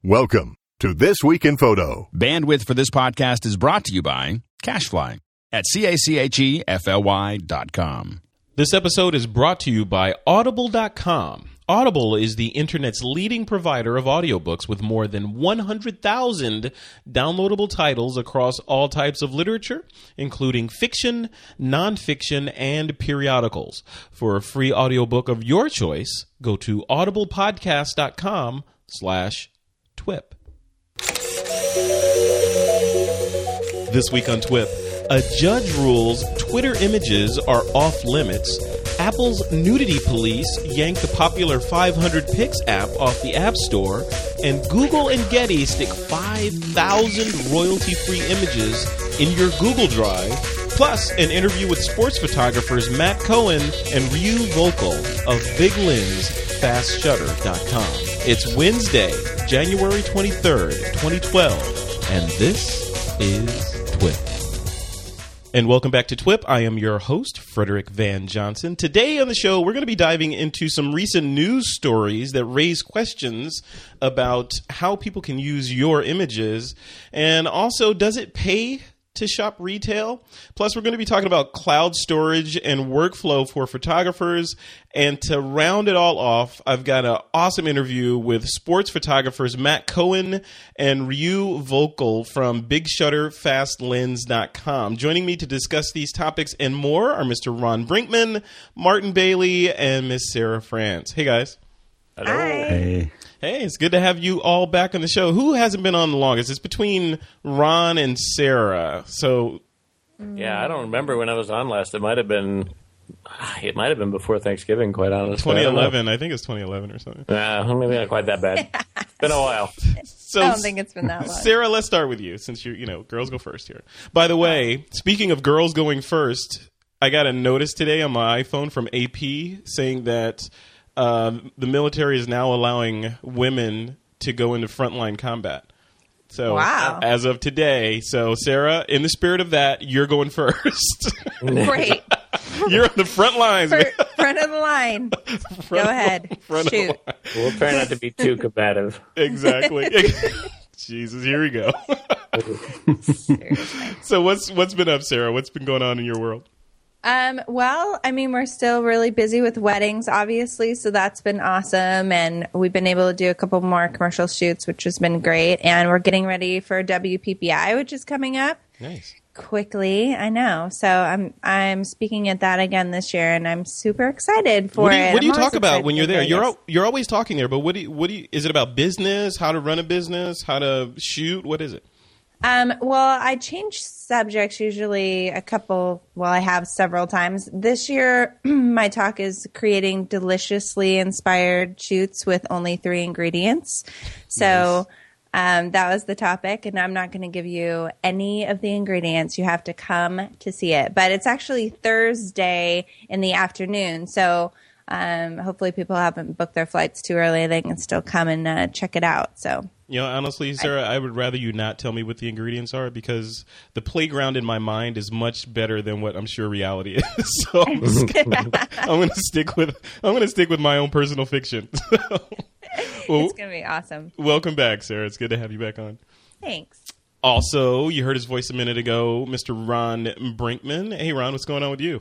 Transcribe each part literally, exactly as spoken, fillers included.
Welcome to This Week in Photo. Bandwidth for this podcast is brought to you by CacheFly at C A C H E F L Y dot com. This episode is brought to you by Audible dot com. Audible is the internet's leading provider of audiobooks with more than one hundred thousand downloadable titles across all types of literature, including fiction, nonfiction, and periodicals. For a free audiobook of your choice, go to audiblepodcast dot com slash TWIP. This week on TWIP, a judge rules Twitter images are off limits, Apple's nudity police yank the popular five hundred pics app off the App Store, and Google and Getty stick five thousand royalty-free images in your Google Drive, plus an interview with sports photographers Matt Cohen and Ryu Volkl of Big Lens Fast Shutter dot com. It's Wednesday, January twenty-third, twenty twelve, and this is TWIP. And welcome back to TWIP. I am your host, Frederick Van Johnson. Today on the show, we're going to be diving into some recent news stories that raise questions about how people can use your images, and also, does it pay to shop retail? Plus, we're going to be talking about cloud storage and workflow for photographers. And to round it all off, I've got an awesome interview with sports photographers Matt Cohen and Ryu Volkl from Big Shutter Fast Lens dot com. Joining me to discuss these topics and more are Mister Ron Brinkman, Martin Bailey, and Miss Sarah France. Hey, guys. Hello. Hi. Hey. Hey, it's good to have you all back on the show. Who hasn't been on the longest? It's between Ron and Sarah. So, Yeah, I don't remember when I was on last. It might have been, it might have been before Thanksgiving, quite honestly. twenty eleven, I, I think it's twenty eleven or something. Nah, maybe not quite that bad. It's been a while. So, I don't think it's been that long. Sarah, let's start with you, since you're, you know, girls go first here. By the way, speaking of girls going first, I got a notice today on my iPhone from A P saying that Uh, the military is now allowing women to go into frontline combat. So, Wow. as of today, so Sarah, in the spirit of that, you're going first. Great. You're on the front lines. For, man. front of the line. Front Go of- ahead. front of the Shoot. line. We'll try not to be too combative. Exactly. Jesus, here we go. Seriously. So, what's what's been up, Sarah? What's been going on in your world? Um, well, I mean, we're still really busy with weddings, obviously, so that's been awesome. And we've been able to do a couple more commercial shoots, which has been great. And we're getting ready for W P P I, which is coming up Nice. quickly. I know. So I'm I'm speaking at that again this year, and I'm super excited for What do you, it. what do you I'm talk always about excited when you're for there? You're Vegas. al- you're always talking there, but what do you, what do you, is it about business? How to run a business? How to shoot? What is it? Um, well, I change subjects usually a couple, well, I have several times. This year, my talk is creating deliciously inspired shoots with only three ingredients. So um, that was the topic, and I'm not going to give you any of the ingredients. You have to come to see it. But it's actually Thursday in the afternoon, so um, hopefully people haven't booked their flights too early. They can still come and uh, check it out. So. You know, honestly, Sarah, I would rather you not tell me what the ingredients are, because the playground in my mind is much better than what I'm sure reality is. So I'm, just gonna, I'm going to stick with I'm going to stick with my own personal fiction. Well, It's going to be awesome. welcome back, Sarah. It's good to have you back on. Thanks. Also, you heard his voice a minute ago, Mister Ron Brinkman. Hey, Ron, what's going on with you?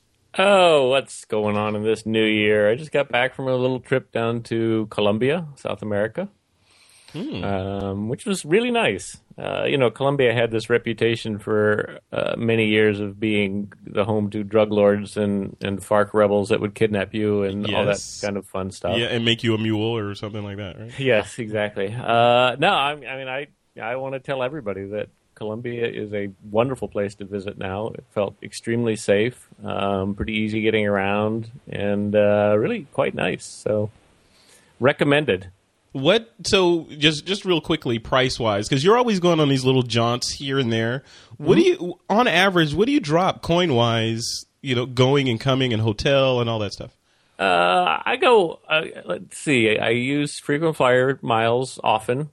Oh, what's going on in this new year? I just got back from a little trip down to Colombia, South America. Hmm. Um, which was really nice. Uh, you know, Colombia had this reputation for uh, many years of being the home to drug lords and, and FARC rebels that would kidnap you and all that Yes. kind of fun stuff. Yeah, and make you a mule or something like that, right? Yes, exactly. Uh, no, I, I mean, I I want to tell everybody that Colombia is a wonderful place to visit now. It felt extremely safe, um, pretty easy getting around, and uh, really quite nice. So, recommended. What? So just just real quickly, price wise, because you're always going on these little jaunts here and there. What do you, on average, what do you drop coin wise? You know, going and coming and hotel and all that stuff. Uh, I go. Uh, let's see. I, I use frequent flyer miles often.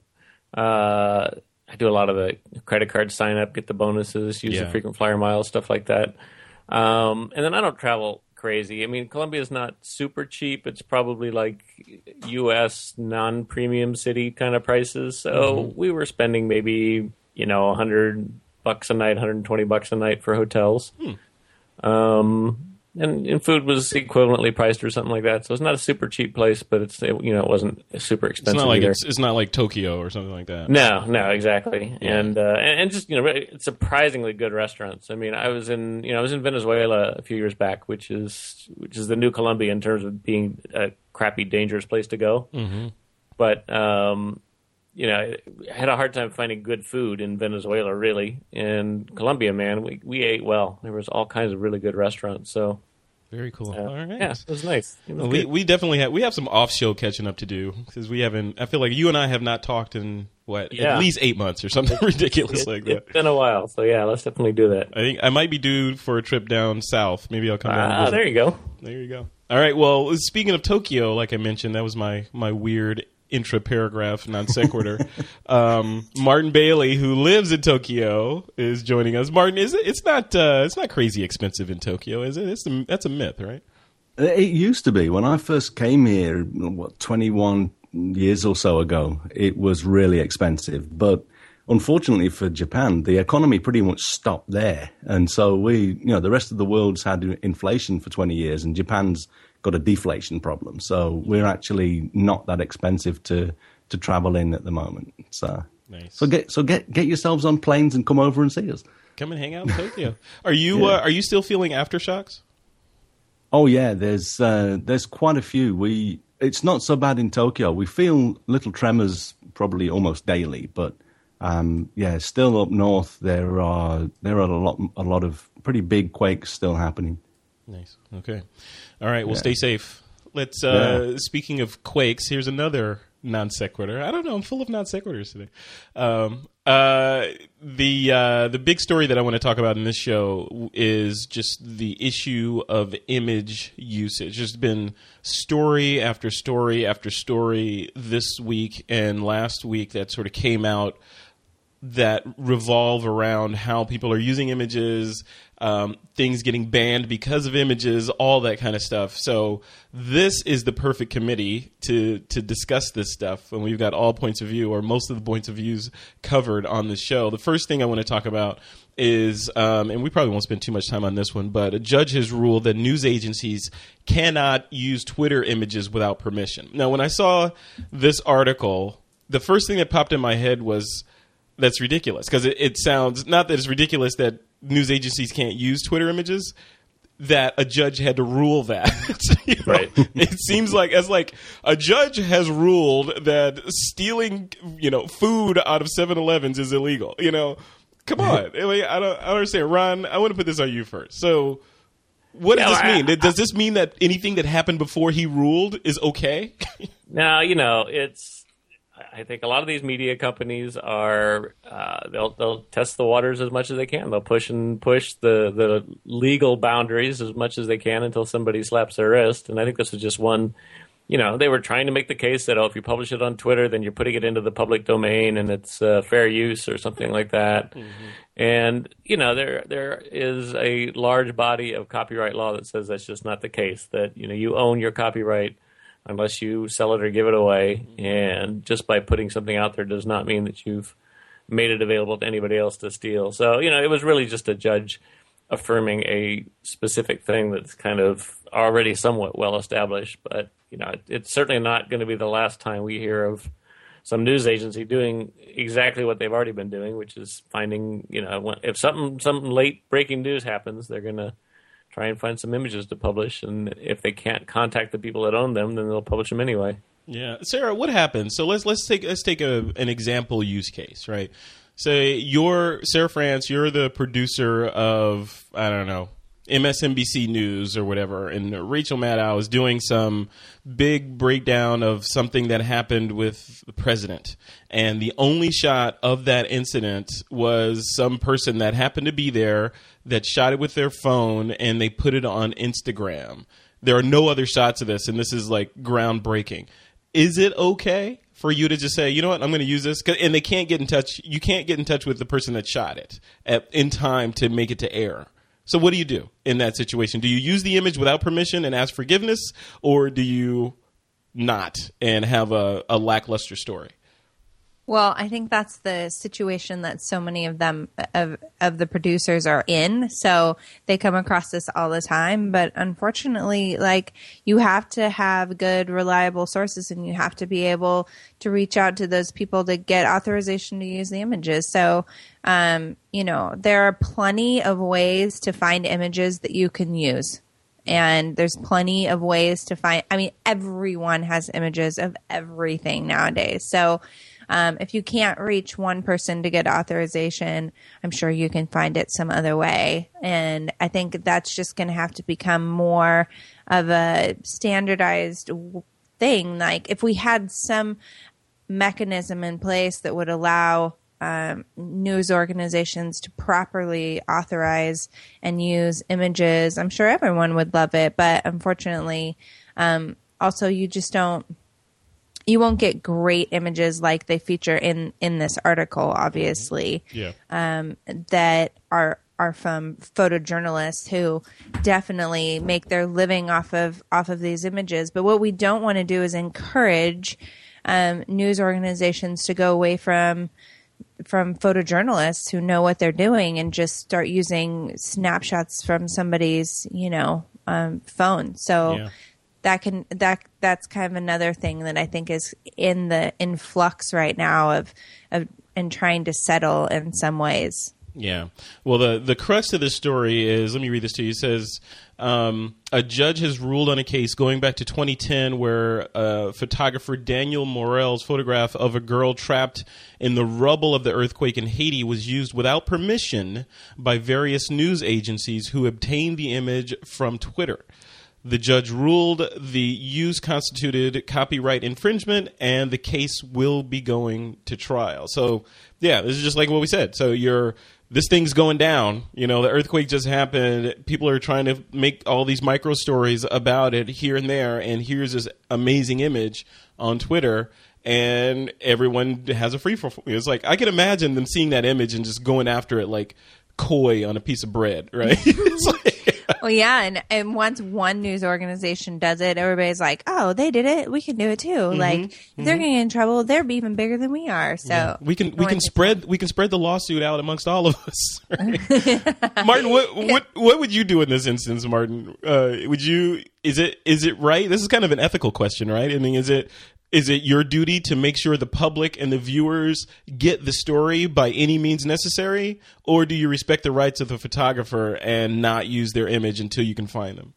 Uh, I do a lot of the credit card sign up, get the bonuses, use Yeah. the frequent flyer miles, stuff like that. Um, and then I don't travel crazy. I mean, Colombia is not super cheap. It's probably like U S non-premium city kind of prices. So mm-hmm. we were spending maybe, you know, one hundred bucks a night, one hundred twenty bucks a night for hotels. Hmm. Um, and, and food was equivalently priced or something like that. So it's not a super cheap place, but it's, it, you know, it wasn't super expensive It's not like either. it's, it's not like Tokyo or something like that. No, no, exactly. Yeah. And, uh, and and just, you know, it's surprisingly good restaurants. I mean, I was in, you know, I was in Venezuela a few years back, which is which is the new Colombia in terms of being a crappy, dangerous place to go. Mm-hmm. But um, you know, I had a hard time finding good food in Venezuela, really. In Colombia, man, we we ate well. There was all kinds of really good restaurants. So very cool. Uh, all right, yeah, it was nice. It was well, we we definitely have we have some off show catching up to do because we haven't. I feel like you and I have not talked in what yeah. at least eight months or something ridiculous it, like that. It's been a while, so yeah, let's definitely do that. I think I might be due for a trip down south. Maybe I'll come down. Ah, there you go. There you go. All right. Well, speaking of Tokyo, like I mentioned, that was my my weird intra paragraph non sequitur. um, Martin Bailey, who lives in Tokyo, is joining us. Martin, is it? It's not. Uh, it's not crazy expensive in Tokyo, is it? It's a, that's a myth, right? It used to be. When I first came here, what, twenty-one years or so ago, it was really expensive. But unfortunately for Japan, the economy pretty much stopped there. And so we, you know, the rest of the world's had inflation for twenty years, and Japan's got a deflation problem. So we're actually not that expensive to, to travel in at the moment. So, nice. so get so get get yourselves on planes and come over and see us. Come and hang out in Tokyo. Are you yeah. uh, are you still feeling aftershocks? Oh yeah, there's uh, there's quite a few. We it's not so bad in Tokyo. We feel little tremors probably almost daily, but um, yeah, still up north there are there are a lot a lot of pretty big quakes still happening. Nice. Okay. All right. Well, yeah. stay safe. Let's. Uh, yeah. Speaking of quakes, here's another non sequitur. I don't know. I'm full of non sequiturs today. Um, uh, the uh, the big story that I want to talk about in this show is just the issue of image usage. There's been story after story after story this week and last week that sort of came out that revolve around how people are using images, um, things getting banned because of images, all that kind of stuff. So this is the perfect committee to to discuss this stuff, and we've got all points of view, or most of the points of views, covered on the show. The first thing I want to talk about is, um, and we probably won't spend too much time on this one, but a judge has ruled that news agencies cannot use Twitter images without permission. Now, when I saw this article, the first thing that popped in my head was, that's ridiculous, because it, it sounds, not that it's ridiculous that news agencies can't use Twitter images, that a judge had to rule that. You know? Right. It seems like, as like a judge has ruled that stealing, you know, food out of seven elevens is illegal. You know, come on. I, mean, I don't, I don't understand. Ron, I want to put this on you first. So what does no, this mean? I, does this mean that anything that happened before he ruled is okay? No, you know, it's, I think a lot of these media companies are uh, they'll they'll test the waters as much as they can. They'll push and push the, the legal boundaries as much as they can until somebody slaps their wrist. And I think this is just one. You know, they were trying to make the case that, oh, if you publish it on Twitter, then you're putting it into the public domain and it's uh, fair use or something like that. Mm-hmm. And you know, there there is a large body of copyright law that says that's just not the case. That you know, you own your copyright unless you sell it or give it away. And just by putting something out there does not mean that you've made it available to anybody else to steal. So, you know, it was really just a judge affirming a specific thing that's kind of already somewhat well established. But, you know, it, it's certainly not going to be the last time we hear of some news agency doing exactly what they've already been doing, which is finding, you know, when, if something something late breaking news happens, they're going to try and find some images to publish, and if they can't contact the people that own them, then they'll publish them anyway. Yeah, Sarah, what happens? So let's let's take let's take a, an example use case, right? Say you're Sarah France, you're the producer of, I don't know, M S N B C News or whatever, and Rachel Maddow is doing some big breakdown of something that happened with the president, and the only shot of that incident was some person that happened to be there that shot it with their phone, and they put it on Instagram. There are no other shots of this, and this is like groundbreaking. Is it okay for you to just say, you know what, I'm going to use this? And they can't get in touch. You can't get in touch with the person that shot it at, in time to make it to air. So what do you do in that situation? Do you use the image without permission and ask forgiveness, or do you not and have a, a lackluster story? Well, I think that's the situation that so many of them, of, of the producers are in. So they come across this all the time. But unfortunately, like, you have to have good, reliable sources, and you have to be able to reach out to those people to get authorization to use the images. So, um, you know, there are plenty of ways to find images that you can use. And there's plenty of ways to find, I mean, everyone has images of everything nowadays. So, Um, if you can't reach one person to get authorization, I'm sure you can find it some other way. And I think that's just going to have to become more of a standardized thing. Like, if we had some mechanism in place that would allow um, news organizations to properly authorize and use images, I'm sure everyone would love it. But unfortunately, um, also you just don't. You won't get great images like they feature in, in this article, obviously, yeah. um, that are are from photojournalists who definitely make their living off of off of these images. But what we don't want to do is encourage um, news organizations to go away from from photojournalists who know what they're doing and just start using snapshots from somebody's, you know, um, phone. So. Yeah. That can that that's kind of another thing that I think is in the in flux right now of of and trying to settle in some ways. Yeah. Well, the the crux of this story is, let me read this to you. It says um, a judge has ruled on a case going back to twenty ten where uh, photographer Daniel Morel's photograph of a girl trapped in the rubble of the earthquake in Haiti was used without permission by various news agencies who obtained the image from Twitter. The judge ruled the use constituted copyright infringement, and the case will be going to trial. So, yeah, this is just like what we said. So you're this thing's going down. You know, the earthquake just happened. People are trying to make all these micro stories about it here and there, and here's this amazing image on Twitter, and everyone has a free for. It's like, I can imagine them seeing that image and just going after it like koi on a piece of bread, right? It's like, well, yeah, and, and once one news organization does it, everybody's like, "Oh, they did it. We can do it too." Mm-hmm, like, mm-hmm. If they're getting in trouble, they're even bigger than we are. So yeah. we can we can spread that. we can spread the lawsuit out amongst all of us. Right? Martin, what what what would you do in this instance, Martin? Uh, would you is it is it right? This is kind of an ethical question, right? I mean, is it is it your duty to make sure the public and the viewers get the story by any means necessary, or do you respect the rights of the photographer and not use their image until you can find them?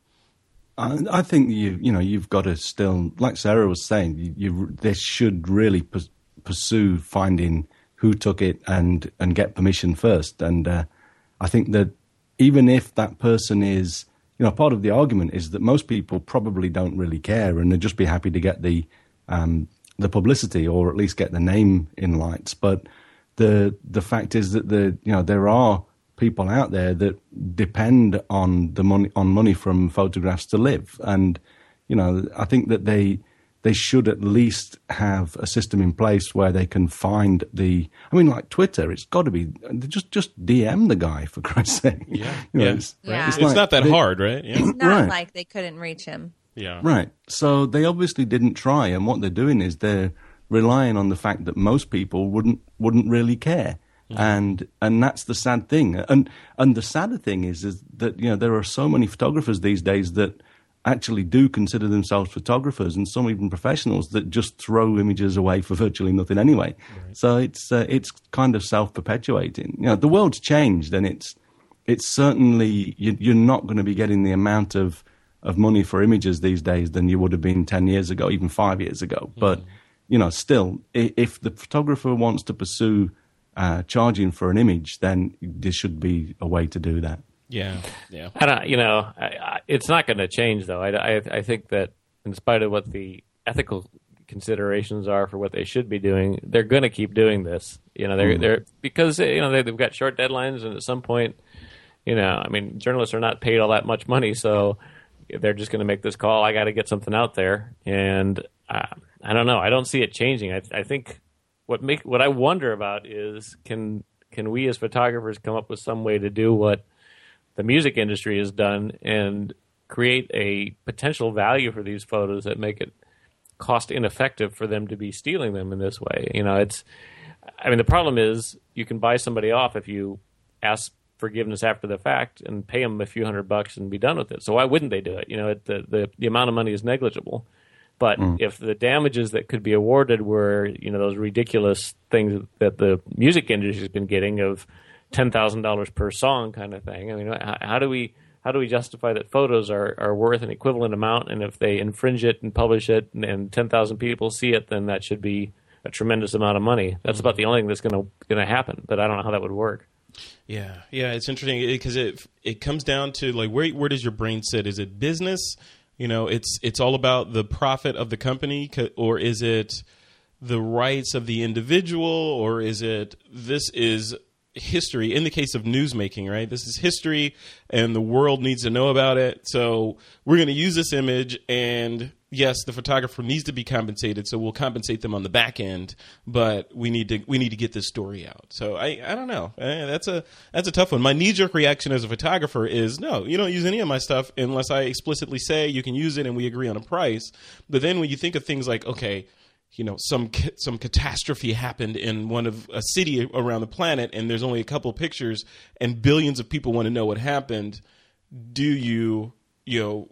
I, I think you you know you've got to still, like Sarah was saying, you, you they should really pers- pursue finding who took it and and get permission first. And uh, I think that even if that person is, you know, part of the argument is that most people probably don't really care and they'd just be happy to get the Um, the publicity, or at least get the name in lights. But the the fact is that the you know there are people out there that depend on the money on money from photographs to live, and you know I think that they they should at least have a system in place where they can find the. I mean, like Twitter, it's got to be just just D M the guy, for Christ's sake. Yeah, you know, yeah. It's, yeah. It's, it's not that they, hard, right? Yeah. It's not right. like they couldn't reach him. Yeah. Right. So they obviously didn't try, and what they're doing is they're relying on the fact that most people wouldn't wouldn't really care. Mm-hmm. And and that's the sad thing. And and the sadder thing is is that, you know, there are so many photographers these days that actually do consider themselves photographers, and some even professionals that just throw images away for virtually nothing anyway. Right. So it's uh, it's kind of self-perpetuating. You know, the world's changed, and it's it's certainly you, you're not going to be getting the amount of of money for images these days than you would have been ten years ago, even five years ago. Mm-hmm. But, you know, still, if the photographer wants to pursue uh, charging for an image, then there should be a way to do that. Yeah, yeah. I don't, you know, I, I, it's not going to change, though. I, I, I think that in spite of what the ethical considerations are for what they should be doing, they're going to keep doing this. You know, they're mm. they're because you know they, they've got short deadlines, and at some point, you know, I mean, journalists are not paid all that much money, so they're just going to make this call. I got to get something out there, and uh, I don't know. I don't see it changing. I, I think what make what I wonder about is can can we as photographers come up with some way to do what the music industry has done and create a potential value for these photos that make it cost ineffective for them to be stealing them in this way. You know, it's, I mean, the problem is you can buy somebody off if you ask forgiveness after the fact and pay them a few hundred bucks and be done with it. So why wouldn't they do it? You know, it, the, the the amount of money is negligible. But mm. if the damages that could be awarded were, you know, those ridiculous things that the music industry has been getting of ten thousand dollars per song kind of thing, I mean, how, how do we how do we justify that photos are, are worth an equivalent amount, and if they infringe it and publish it and, and ten thousand people see it, then that should be a tremendous amount of money. That's mm. about the only thing that's going to going to happen, but I don't know how that would work. Yeah, yeah, it's interesting because it it comes down to like where where does your brain sit? Is it business? You know, it's it's all about the profit of the company, or is it the rights of the individual, or is it this is history? In the case of newsmaking, right? This is history, and the world needs to know about it. So we're going to use this image, and yes, the photographer needs to be compensated, so we'll compensate them on the back end. But we need to we need to get this story out. So I, I don't know. That's a that's a tough one. My knee jerk reaction as a photographer is no, you don't use any of my stuff unless I explicitly say you can use it and we agree on a price. But then when you think of things like, okay, you know, some some catastrophe happened in one of a city around the planet, and there's only a couple of pictures, and billions of people want to know what happened. Do you, you know,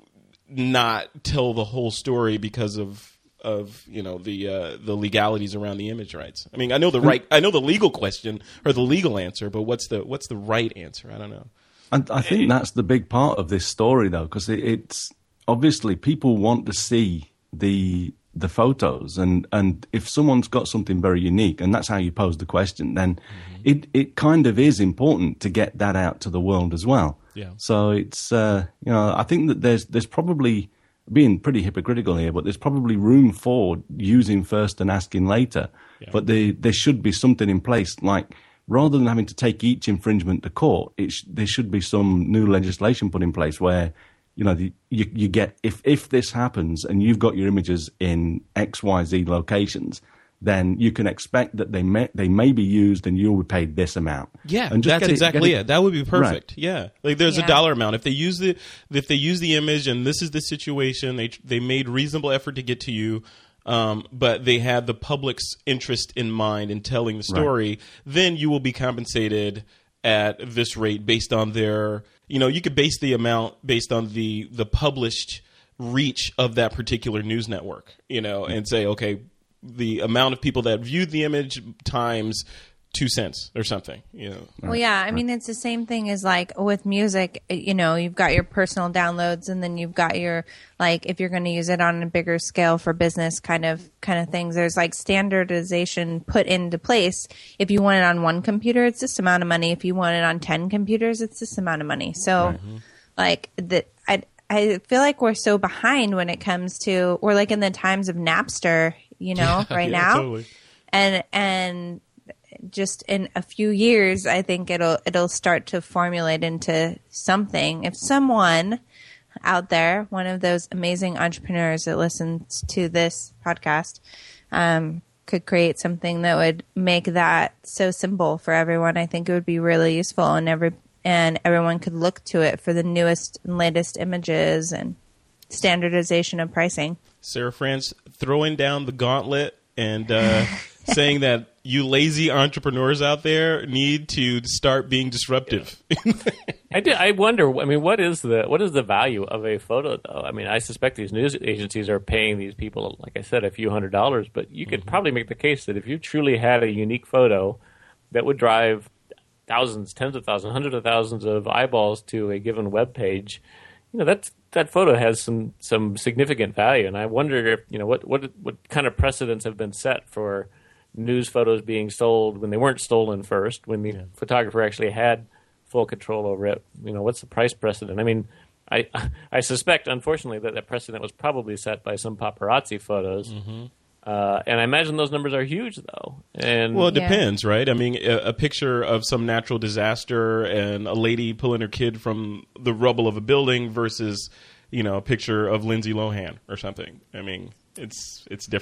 not tell the whole story because of of you know the uh, the legalities around the image rights? I mean, I know the right, I know the legal question or the legal answer, but what's the what's the right answer? I don't know. And I think that's the big part of this story, though, because it, it's obviously people want to see the. the photos, and, and if someone's got something very unique, and that's how you pose the question, then mm-hmm. it, it kind of is important to get that out to the world as well. Yeah. So it's, uh, you know, I think that there's there's probably, being pretty hypocritical here, but there's probably room for using first and asking later. Yeah. But they, there should be something in place, like rather than having to take each infringement to court, it sh- there should be some new legislation put in place where you know, the, you, you get, if, if this happens and you've got your images in X, Y, Z locations, then you can expect that they may, they may be used and you'll be paid this amount. Yeah, and just that's it, exactly it, it. it. That would be perfect. Right. Yeah. Like there's yeah. a dollar amount. If they use the, if they use the image and this is the situation, they, they made reasonable effort to get to you, um, but they had the public's interest in mind in telling the story, right. then you will be compensated at this rate based on their, you know, you could base the amount based on the the published reach of that particular news network, you know, and say, okay, the amount of people that viewed the image times two cents or something, you know. Well, yeah, I mean, it's the same thing as like with music, you know, you've got your personal downloads and then you've got your, like, if you're going to use it on a bigger scale for business kind of kind of things, there's like standardization put into place. If you want it on one computer, it's this amount of money. If you want it on ten computers, it's this amount of money. So mm-hmm. like that, I, I feel like we're so behind when it comes to, we're like in the times of Napster, you know, yeah, right yeah, now. Totally. And, and, just in a few years, I think it'll it'll start to formulate into something. If someone out there, one of those amazing entrepreneurs that listens to this podcast, um, could create something that would make that so simple for everyone, I think it would be really useful, and every and everyone could look to it for the newest and latest images and standardization of pricing. Sarah France throwing down the gauntlet and uh, saying that you lazy entrepreneurs out there need to start being disruptive. Yeah. I do. I wonder. I mean, what is the what is the value of a photo, though? I mean, I suspect these news agencies are paying these people, like I said, a few hundred dollars. But you could mm-hmm. probably make the case that if you truly had a unique photo that would drive thousands, tens of thousands, hundreds of thousands of eyeballs to a given web page, you know, that's that photo has some some significant value. And I wonder if you know what what what kind of precedents have been set for news photos being sold when they weren't stolen first, when the yeah. photographer actually had full control over it. You know, what's the price precedent? I mean, I I suspect, unfortunately, that that precedent was probably set by some paparazzi photos. Mm-hmm. Uh, and I imagine those numbers are huge, though. And well, it yeah. depends, right? I mean, a, a picture of some natural disaster and a lady pulling her kid from the rubble of a building versus, you know, a picture of Lindsay Lohan or something. I mean, it's it's different.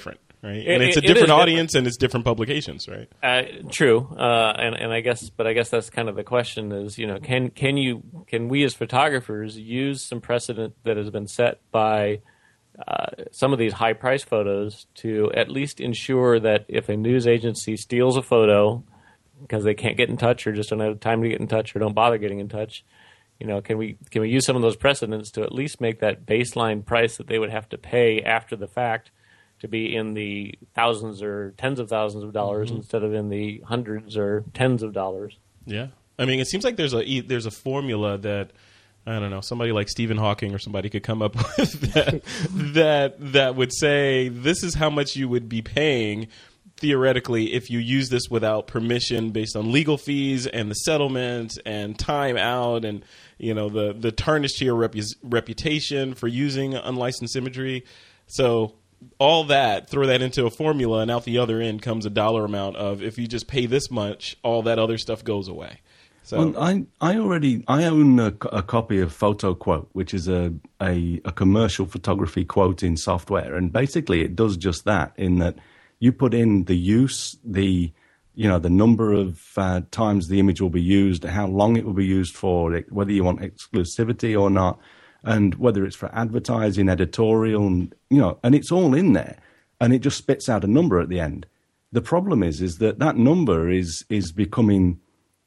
right? It, and it's a it, different it audience and it's different publications, right? Uh, true, uh, and and I guess, but I guess that's kind of the question: is you know, can can you can we as photographers use some precedent that has been set by uh, some of these high price photos to at least ensure that if a news agency steals a photo because they can't get in touch or just don't have time to get in touch or don't bother getting in touch, you know, can we can we use some of those precedents to at least make that baseline price that they would have to pay after the fact to be in the thousands or tens of thousands of dollars mm-hmm. instead of in the hundreds or tens of dollars? Yeah, I mean, it seems like there's a there's a formula that I don't know, somebody like Stephen Hawking or somebody could come up with that that that would say this is how much you would be paying theoretically if you use this without permission, based on legal fees and the settlement and time out and you know the the tarnish to your repu- reputation for using unlicensed imagery. So all that, throw that into a formula, and out the other end comes a dollar amount of if you just pay this much, all that other stuff goes away. So well, I I already I own a, a copy of PhotoQuote, which is a, a a commercial photography quoting software, and basically it does just that. In that you put in the use, the you know the number of uh, times the image will be used, how long it will be used for, whether you want exclusivity or not, and whether it's for advertising, editorial, and you know, and it's all in there, and it just spits out a number at the end. The problem is, is that that number is is becoming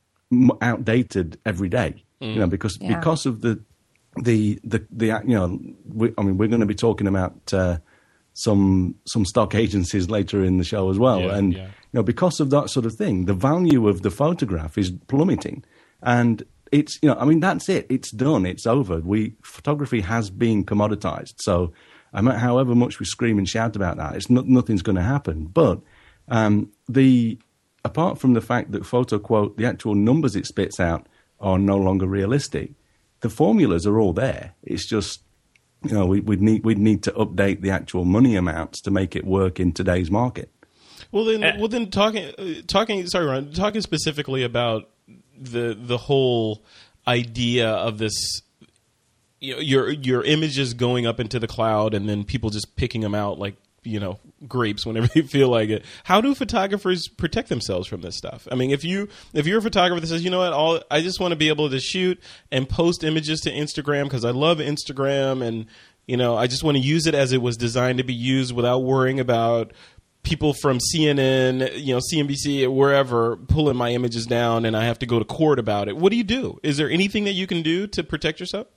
outdated every day, mm. you know, because yeah. because of the the the the you know, we, I mean, we're going to be talking about uh, some some stock agencies later in the show as well, yeah, and yeah. you know, because of that sort of thing, the value of the photograph is plummeting, and it's you know, I mean, that's it, it's done, it's over. We photography has been commoditized, so I mean, however much we scream and shout about that, it's not, nothing's going to happen. But um, the apart from the fact that PhotoQuote, the actual numbers it spits out are no longer realistic, the formulas are all there. It's just, you know, we, we'd need we'd need to update the actual money amounts to make it work in today's market. Well, then, uh, well, then, talking, uh, talking, sorry, Ron, talking specifically about the the whole idea of this, you know, your your images going up into the cloud and then people just picking them out like, you know, grapes whenever they feel like it. How do photographers protect themselves from this stuff? I mean, if you if you're a photographer that says, you know what, all I just want to be able to shoot and post images to Instagram because I love Instagram, and you know, I just want to use it as it was designed to be used without worrying about people from C N N, you know, C N B C, wherever, pulling my images down, and I have to go to court about it. What do you do? Is there anything that you can do to protect yourself,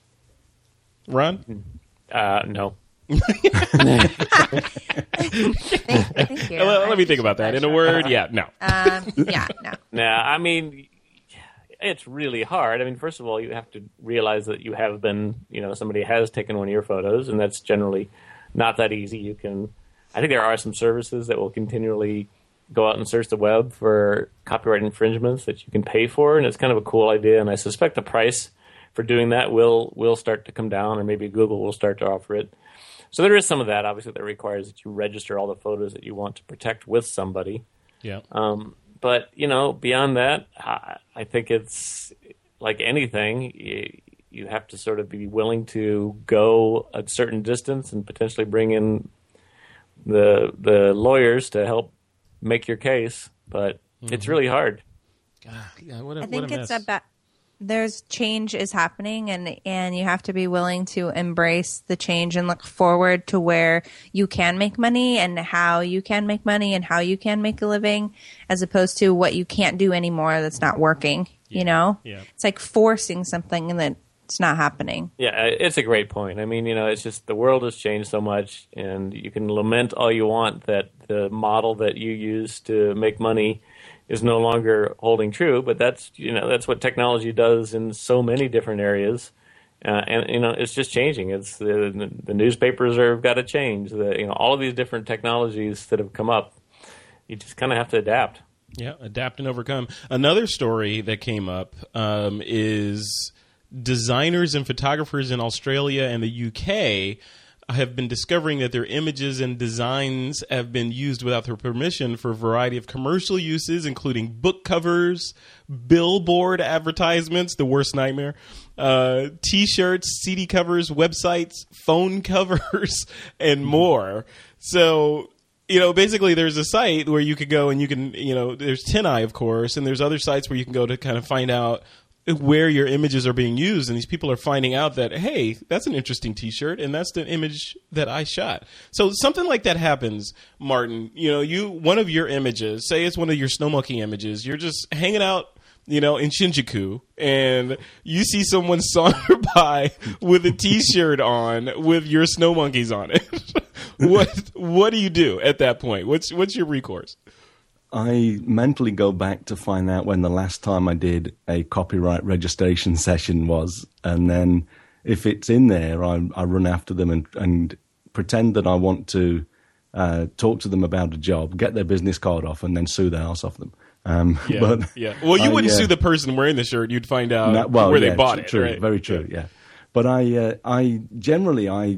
Ron? Uh, no. thank, thank you. Let, let me think about that. In a word, yeah, no. Um, yeah, no. Nah, I mean, it's really hard. I mean, first of all, you have to realize that you have been, you know, somebody has taken one of your photos, and that's generally not that easy. You can, I think there are some services that will continually go out and search the web for copyright infringements that you can pay for, and it's kind of a cool idea, and I suspect the price for doing that will will start to come down, or maybe Google will start to offer it. So there is some of that, obviously, that requires that you register all the photos that you want to protect with somebody. Yeah. Um, but, you know, beyond that, I, I think it's like anything, you, you have to sort of be willing to go a certain distance and potentially bring in the the lawyers to help make your case. But mm-hmm. it's really hard. God, yeah, what a, I think what a it's mess. about there's change is happening, and and you have to be willing to embrace the change and look forward to where you can make money and how you can make money and how you can make a living, as opposed to what you can't do anymore that's not working. Yeah. You know, yeah. It's like forcing something and that it's not happening. Yeah, it's a great point. I mean, you know, it's just the world has changed so much, and you can lament all you want that the model that you use to make money is no longer holding true, but that's, you know, that's what technology does in so many different areas. Uh, and, you know, it's just changing. It's the, the newspapers are got to change. The, you know, all of these different technologies that have come up, you just kind of have to adapt. Yeah, adapt and overcome. Another story that came up um, is designers and photographers in Australia and the U K have been discovering that their images and designs have been used without their permission for a variety of commercial uses, including book covers, billboard advertisements, the worst nightmare, uh, T-shirts, C D covers, websites, phone covers, and more. So you know, basically there's a site where you could go and you can, you know, there's TinEye, of course, and there's other sites where you can go to kind of find out where your images are being used. And these people are finding out that, hey, that's an interesting T-shirt, and that's the image that I shot. So something like that happens, Martin. You know, you one of your images, say it's one of your snow monkey images, you're just hanging out, you know, in Shinjuku, and you see someone saunter by with a T-shirt on with your snow monkeys on it. What what do you do at that point? What's what's your recourse? I mentally go back to find out when the last time I did a copyright registration session was, and then if it's in there, I, I run after them and, and pretend that I want to uh, talk to them about a job, get their business card off, and then sue the house off them. Um, yeah, but yeah. Well, you I, where wouldn't uh, sue the person wearing the shirt. You'd find out no, well, where yeah, they bought tr- it. True, right? very true. Yeah, but I, uh, I generally, I,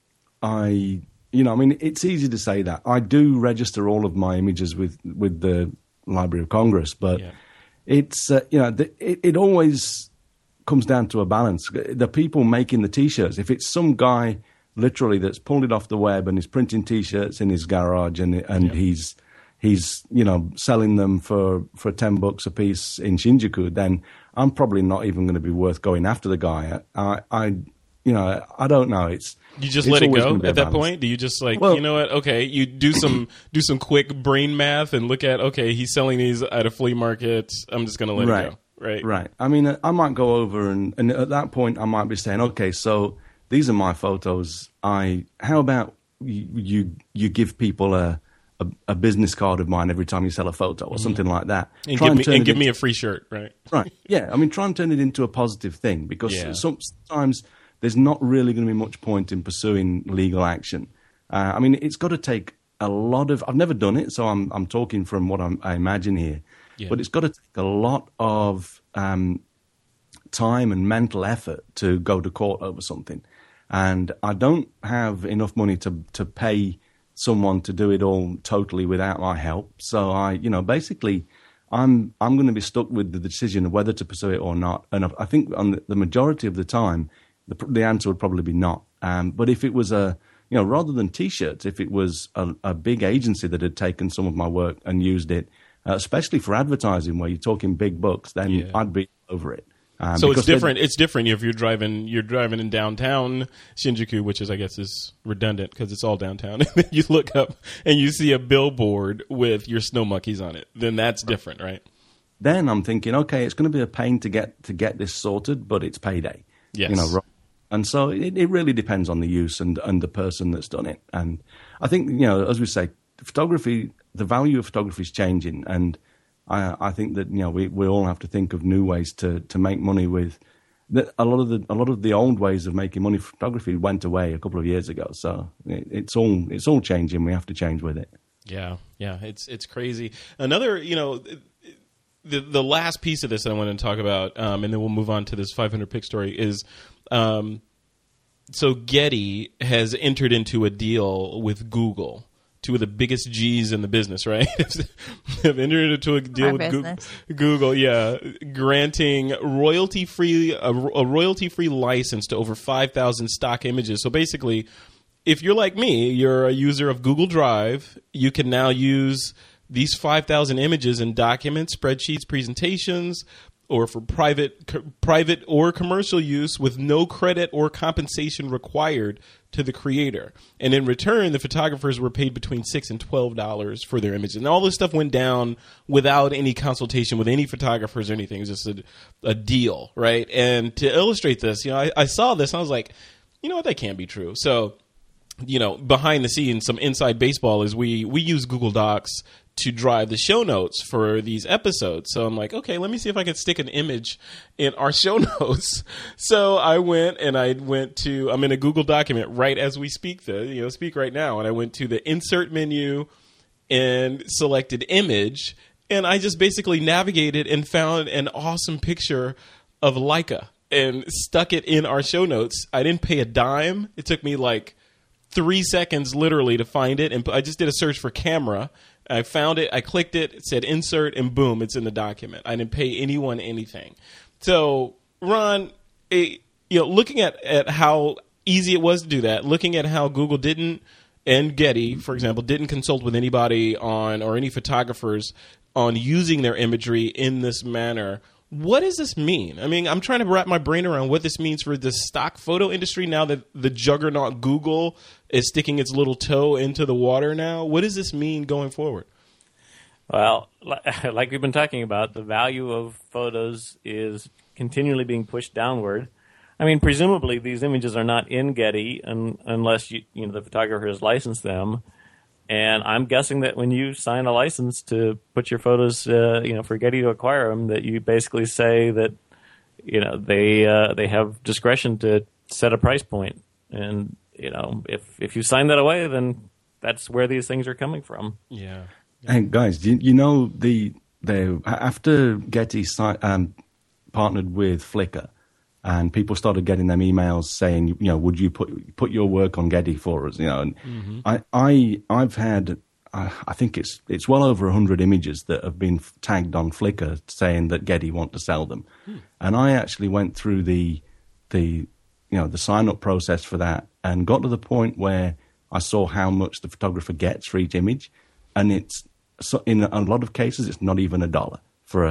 I, you know, I mean, it's easy to say that I do register all of my images with with the Library of Congress, but Yeah. it's uh, you know, the, it, it always comes down to a balance. The people making the T-shirts, if it's some guy literally that's pulled it off the web and is printing T-shirts in his garage and and Yeah. he's he's you know selling them for for ten bucks a piece in Shinjuku, then I'm probably not even going to be worth going after the guy. I, I you know, I don't know. It's You just it's let it always go gonna be a at that balance. point? Do you just like, Well- you know what? Okay, you do some do some quick brain math and look at, okay, he's selling these at a flea market. I'm just going to let right. it go. Right. Right. I mean, I might go over and, and at that point I might be saying, okay, so these are my photos. I how about you you, you give people a, a a business card of mine every time you sell a photo or something like that. And Try give me turn and it give me into- a free shirt, right? Right. Yeah. I mean, try and turn it into a positive thing because Yeah. sometimes there's not really going to be much point in pursuing legal action. Uh, I mean, it's got to take a lot of. I've never done it, so I'm I'm talking from what I'm, I imagine here. Yeah. But it's got to take a lot of um, time and mental effort to go to court over something, and I don't have enough money to to pay someone to do it all totally without my help. So I, you know, basically. I'm I'm going to be stuck with the decision of whether to pursue it or not, and I think on the, the majority of the time, the, the answer would probably be not. Um, but if it was a, you know, rather than T-shirts, if it was a, a big agency that had taken some of my work and used it, uh, especially for advertising, where you're talking big bucks, then Yeah. I'd be over it. Um, So it's because they'd- different. It's different if you're driving. You're driving in downtown Shinjuku, which is, I guess, is redundant because it's all downtown. And then you look up and you see a billboard with your snow monkeys on it. Then that's different, right? Then I'm thinking, okay, it's going to be a pain to get to get this sorted, but it's payday. Yes. You know, ro- and so it, it really depends on the use and and the person that's done it. And I think, you know, as we say, photography, the value of photography is changing, and I, I think that, you know, we, we all have to think of new ways to, to make money with. The, a lot of the a lot of the old ways of making money with photography went away a couple of years ago. So it, it's all it's all changing. We have to change with it. Yeah, yeah, it's it's crazy. Another, you know, the the last piece of this that I want to talk about, um, and then we'll move on to this five hundred pic story is, um, so Getty has entered into a deal with Google, two of the biggest G's in the business, right? Have entered into a deal Our with Goo- business. Google, yeah, granting royalty free a, a royalty free license to over five thousand stock images. So basically, if you're like me, you're a user of Google Drive, you can now use these five thousand images in documents, spreadsheets, presentations, or for private co- private or commercial use with no credit or compensation required to the creator. And in return, the photographers were paid between six and twelve dollars for their images. And all this stuff went down without any consultation with any photographers or anything. It was just a, a deal, right? And to illustrate this, you know, I, I saw this and I was like, you know what, that can't be true. So, you know, behind the scenes, some inside baseball is we we use Google Docs to drive the show notes for these episodes. So I'm like, okay, let me see if I can stick an image in our show notes. So I went and I went to, I'm in a Google document right as we speak, the, you know, speak right now. And I went to the insert menu and selected image. And I just basically navigated and found an awesome picture of Leica and stuck it in our show notes. I didn't pay a dime. It took me like three seconds literally to find it. And I just did a search for camera. I found it, I clicked it, it said insert, and boom, it's in the document. I didn't pay anyone anything. So, Ron, it, you know, looking at, at how easy it was to do that, looking at how Google didn't and Getty, for example, didn't consult with anybody on or any photographers on using their imagery in this manner. What does this mean? I mean, I'm trying to wrap my brain around what this means for the stock photo industry now that the juggernaut Google is sticking its little toe into the water now. What does this mean going forward? Well, like we've been talking about, the value of photos is continually being pushed downward. I mean, presumably these images are not in Getty un- unless you, you know, the photographer has licensed them. And I'm guessing that when you sign a license to put your photos, uh, you know, for Getty to acquire them, that you basically say that, you know, they uh, they have discretion to set a price point. And, you know, if if you sign that away, then that's where these things are coming from. Yeah. And guys, you, you know the the after Getty si- um, partnered with Flickr. And people started getting them emails saying, you know, would you put put your work on Getty for us? You know, and mm-hmm. I, I I've had uh, I think it's it's well over a hundred images that have been tagged on Flickr saying that Getty want to sell them, hmm. and I actually went through the the you know the sign up process for that and got to the point where I saw how much the photographer gets for each image, and it's so in a lot of cases it's not even a dollar for a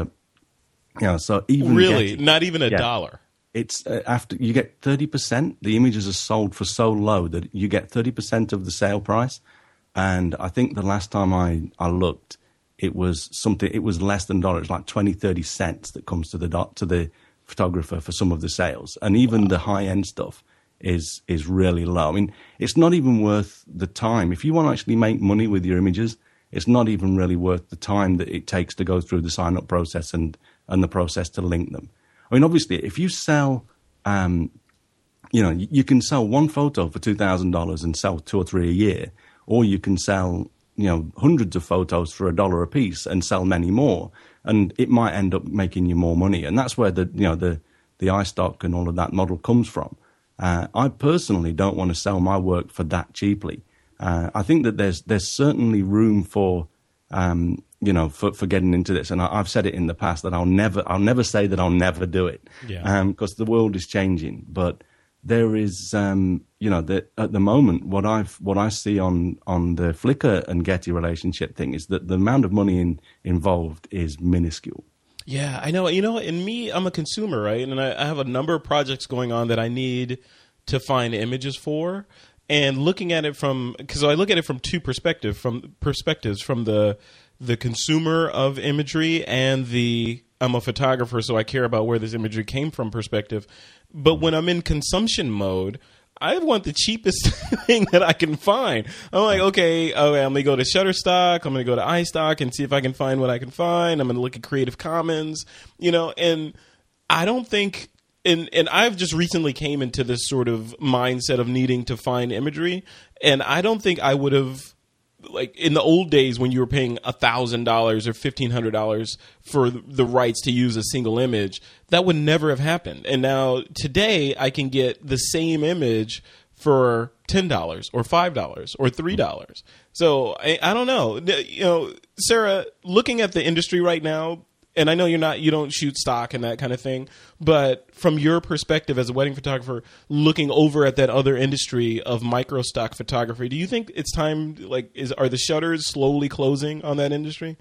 you know so even really Getty, not even a yeah, dollar. It's uh, after you get thirty percent, the images are sold for so low that you get thirty percent of the sale price. And I think the last time I, I looked, it was something, it was less than a dollar. It's like twenty, thirty cents that comes to the dot, to the photographer for some of the sales. And even wow. the high end stuff is, is really low. I mean, it's not even worth the time. If you want to actually make money with your images, it's not even really worth the time that it takes to go through the sign up process and, and the process to link them. I mean, obviously, if you sell, um, you know, you can sell one photo for two thousand dollars and sell two or three a year, or you can sell, you know, hundreds of photos for a dollar a piece and sell many more, and it might end up making you more money. And that's where the, you know, the, the iStock and all of that model comes from. Uh, I personally don't want to sell my work for that cheaply. Uh, I think that there's there's certainly room for, um, you know, for, for getting into this. And I, I've said it in the past that I'll never, I'll never say that I'll never do it. Yeah. Um, because the world is changing. But there is, um, you know, the, at the moment, what I've, what I see on, on the Flickr and Getty relationship thing is that the amount of money in, involved is minuscule. Yeah, I know. You know, in me, I'm a consumer, right? And I, I have a number of projects going on that I need to find images for. And looking at it from, because I look at it from two perspectives, from perspectives, from the the consumer of imagery and the I'm a photographer, so I care about where this imagery came from perspective. But when I'm in consumption mode, I want the cheapest thing that I can find. I'm like, okay, okay, I'm going to go to Shutterstock. I'm going to go to iStock and see if I can find what I can find. I'm going to look at Creative Commons, you know, and I don't think, and, and I've just recently came into this sort of mindset of needing to find imagery, and I don't think I would have, like in the old days when you were paying one thousand dollars or fifteen hundred dollars for the rights to use a single image, that would never have happened. And now today I can get the same image for ten dollars or five dollars or three dollars. So I, I don't know. You know, Sarah, looking at the industry right now, and I know you're not, you don't shoot stock and that kind of thing, but from your perspective as a wedding photographer, looking over at that other industry of micro stock photography, do you think it's time, like, is are the shutters slowly closing on that industry?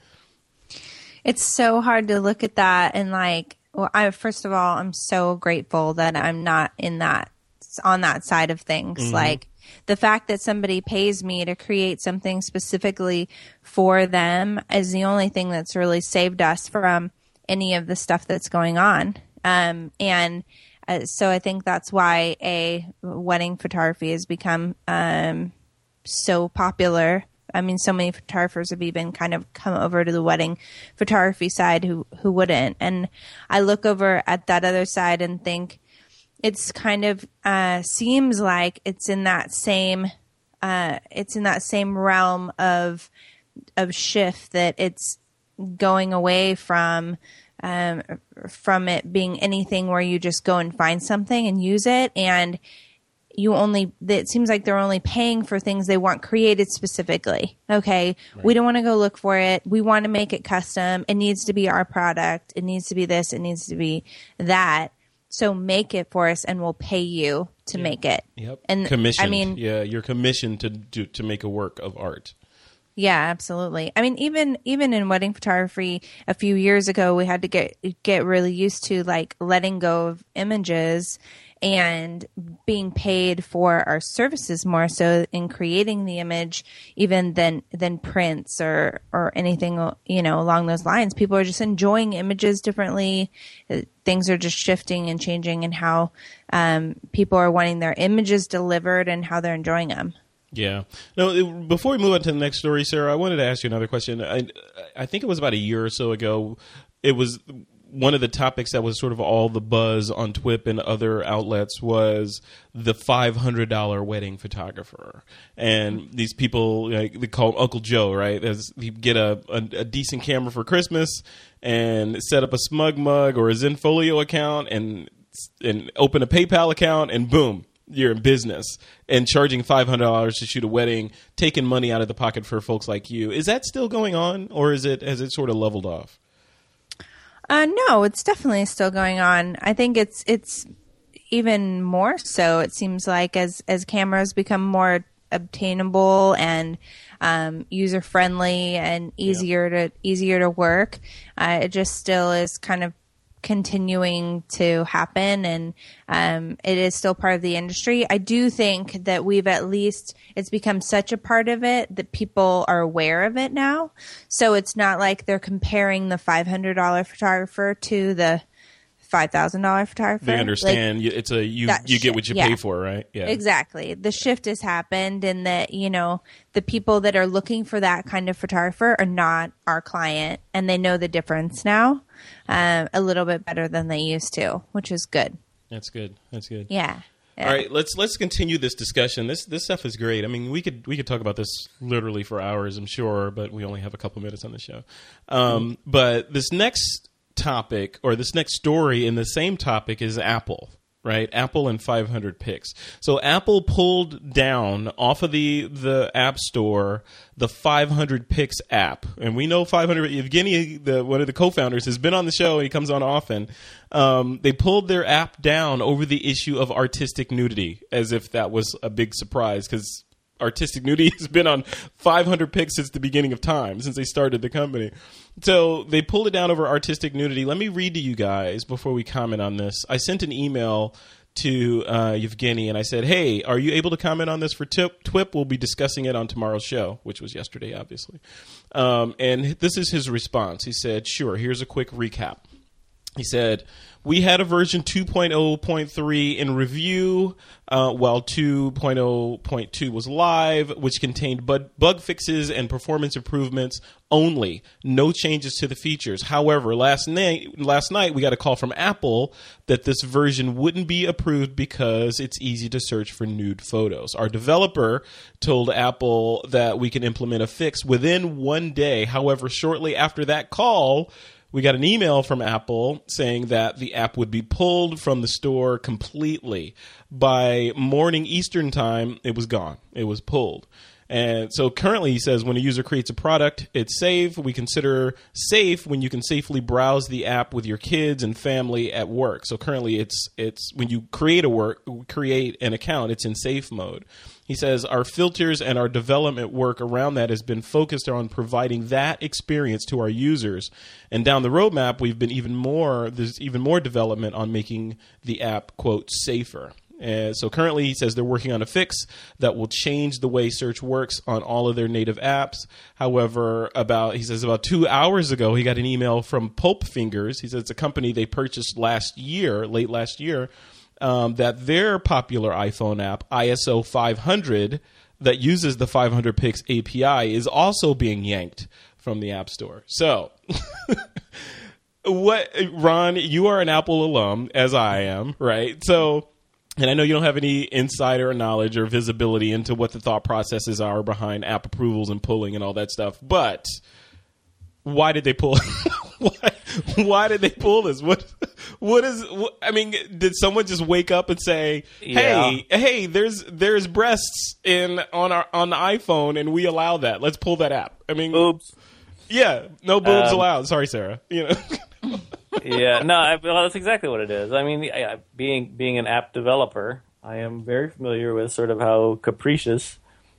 It's so hard to look at that and like, well, I, first of all, I'm so grateful that I'm not in that, on that side of things. Mm-hmm. Like, the fact that somebody pays me to create something specifically for them is the only thing that's really saved us from any of the stuff that's going on. Um, and uh, so I think that's why a wedding photography has become um, so popular. I mean, so many photographers have even kind of come over to the wedding photography side who, who wouldn't. And I look over at that other side and think, it's kind of uh, seems like it's in that same uh, it's in that same realm of of shift that it's going away from um, from it being anything where you just go and find something and use it, and you only it seems like they're only paying for things they want created specifically. Okay, right. We don't want to go look for it. We want to make it custom. It needs to be our product. It needs to be this. It needs to be that. So make it for us and we'll pay you to make it. Yep. And commissioned. I mean, yeah, you're commissioned to do, to make a work of art. yeah, absolutely. I mean, even even in wedding photography, a few years ago, we had to get get really used to like letting go of images and being paid for our services more so in creating the image, even than than prints or or anything, you know, along those lines. People are just enjoying images differently. Things are just shifting and changing in how um, people are wanting their images delivered and how they're enjoying them. Yeah. No, it, before we move on to the next story, Sarah, I wanted to ask you another question. I, I think it was about a year or so ago. It was one of the topics that was sort of all the buzz on Twip and other outlets was the five hundred dollars wedding photographer. And these people, like, they call him Uncle Joe, right? As you get a, a, a decent camera for Christmas and set up a Smug Mug or a Zenfolio account and and open a PayPal account and boom, you're in business, and charging five hundred dollars to shoot a wedding, taking money out of the pocket for folks like you. Is that still going on, or is it has it sort of leveled off? Uh, no, it's definitely still going on. I think it's it's even more so. It seems like as as cameras become more obtainable and um, user friendly and easier yeah. to easier to work, uh, it just still is kind of continuing to happen, and um, it is still part of the industry. I do think that we've at least, it's become such a part of it that people are aware of it now. So it's not like they're comparing the five hundred dollars photographer to the five thousand dollars photographer. They understand like, it's a you you get what you yeah. pay for, right? Yeah, exactly. The shift has happened, and that, you know, the people that are looking for that kind of photographer are not our client, and they know the difference now um, a little bit better than they used to, which is good. That's good. That's good. Yeah. Yeah. All right, let's let's continue this discussion. This this stuff is great. I mean, we could we could talk about this literally for hours, I'm sure, but we only have a couple minutes on the show. Um, mm-hmm. But this next topic, or this next story in the same topic, is Apple, right? Apple and five hundred pics. So Apple pulled down off of the the App Store the five hundred pics app, and we know five hundred. Evgeny, the one of the co-founders, has been on the show. He comes on often. Um, they pulled their app down over the issue of artistic nudity, as if that was a big surprise, because artistic nudity has been on five hundred pics since the beginning of time, since they started the company. So they pulled it down over artistic nudity. Let me read to you guys before we comment on this. I sent an email to uh, Evgeny, and I said, hey, are you able to comment on this for Twip? Twip will be discussing it on tomorrow's show, which was yesterday, obviously. Um, and this is his response. He said, sure, here's a quick recap. He said, we had a version two point oh point three in review, uh, while two point oh point two was live, which contained bug, bug fixes and performance improvements only. No changes to the features. However, last night, last night we got a call from Apple that this version wouldn't be approved because it's easy to search for nude photos. Our developer told Apple that we can implement a fix within one day. However, shortly after that call, we got an email from Apple saying that the app would be pulled from the store completely. By morning Eastern time, it was gone. It was pulled. And so currently, he says, when a user creates a product, it's safe. We consider safe when you can safely browse the app with your kids and family at work. So currently, it's it's when you create a work create an account, it's in safe mode. He says, our filters and our development work around that has been focused on providing that experience to our users. And down the roadmap, we've been even more, there's even more development on making the app, quote, safer. And so currently, he says they're working on a fix that will change the way search works on all of their native apps. However, about he says about two hours ago, he got an email from Pulp Fingers. He says it's a company they purchased last year, late last year, Um, that their popular iPhone app, I S O five hundred, that uses the five hundred pics A P I, is also being yanked from the App Store. So, what, Ron, you are an Apple alum, as I am, right? So, and I know you don't have any insider knowledge or visibility into what the thought processes are behind app approvals and pulling and all that stuff, but why did they pull why, why did they pull this? What what is what, I mean, did someone just wake up and say, "Hey, yeah. hey, there's there's breasts in on our on the iPhone and we allow that. Let's pull that app." I mean, boobs. Yeah, no boobs um, allowed. Sorry, Sarah. You know. yeah, no, I, well, that's exactly what it is. I mean, I, being being an app developer, I am very familiar with sort of how capricious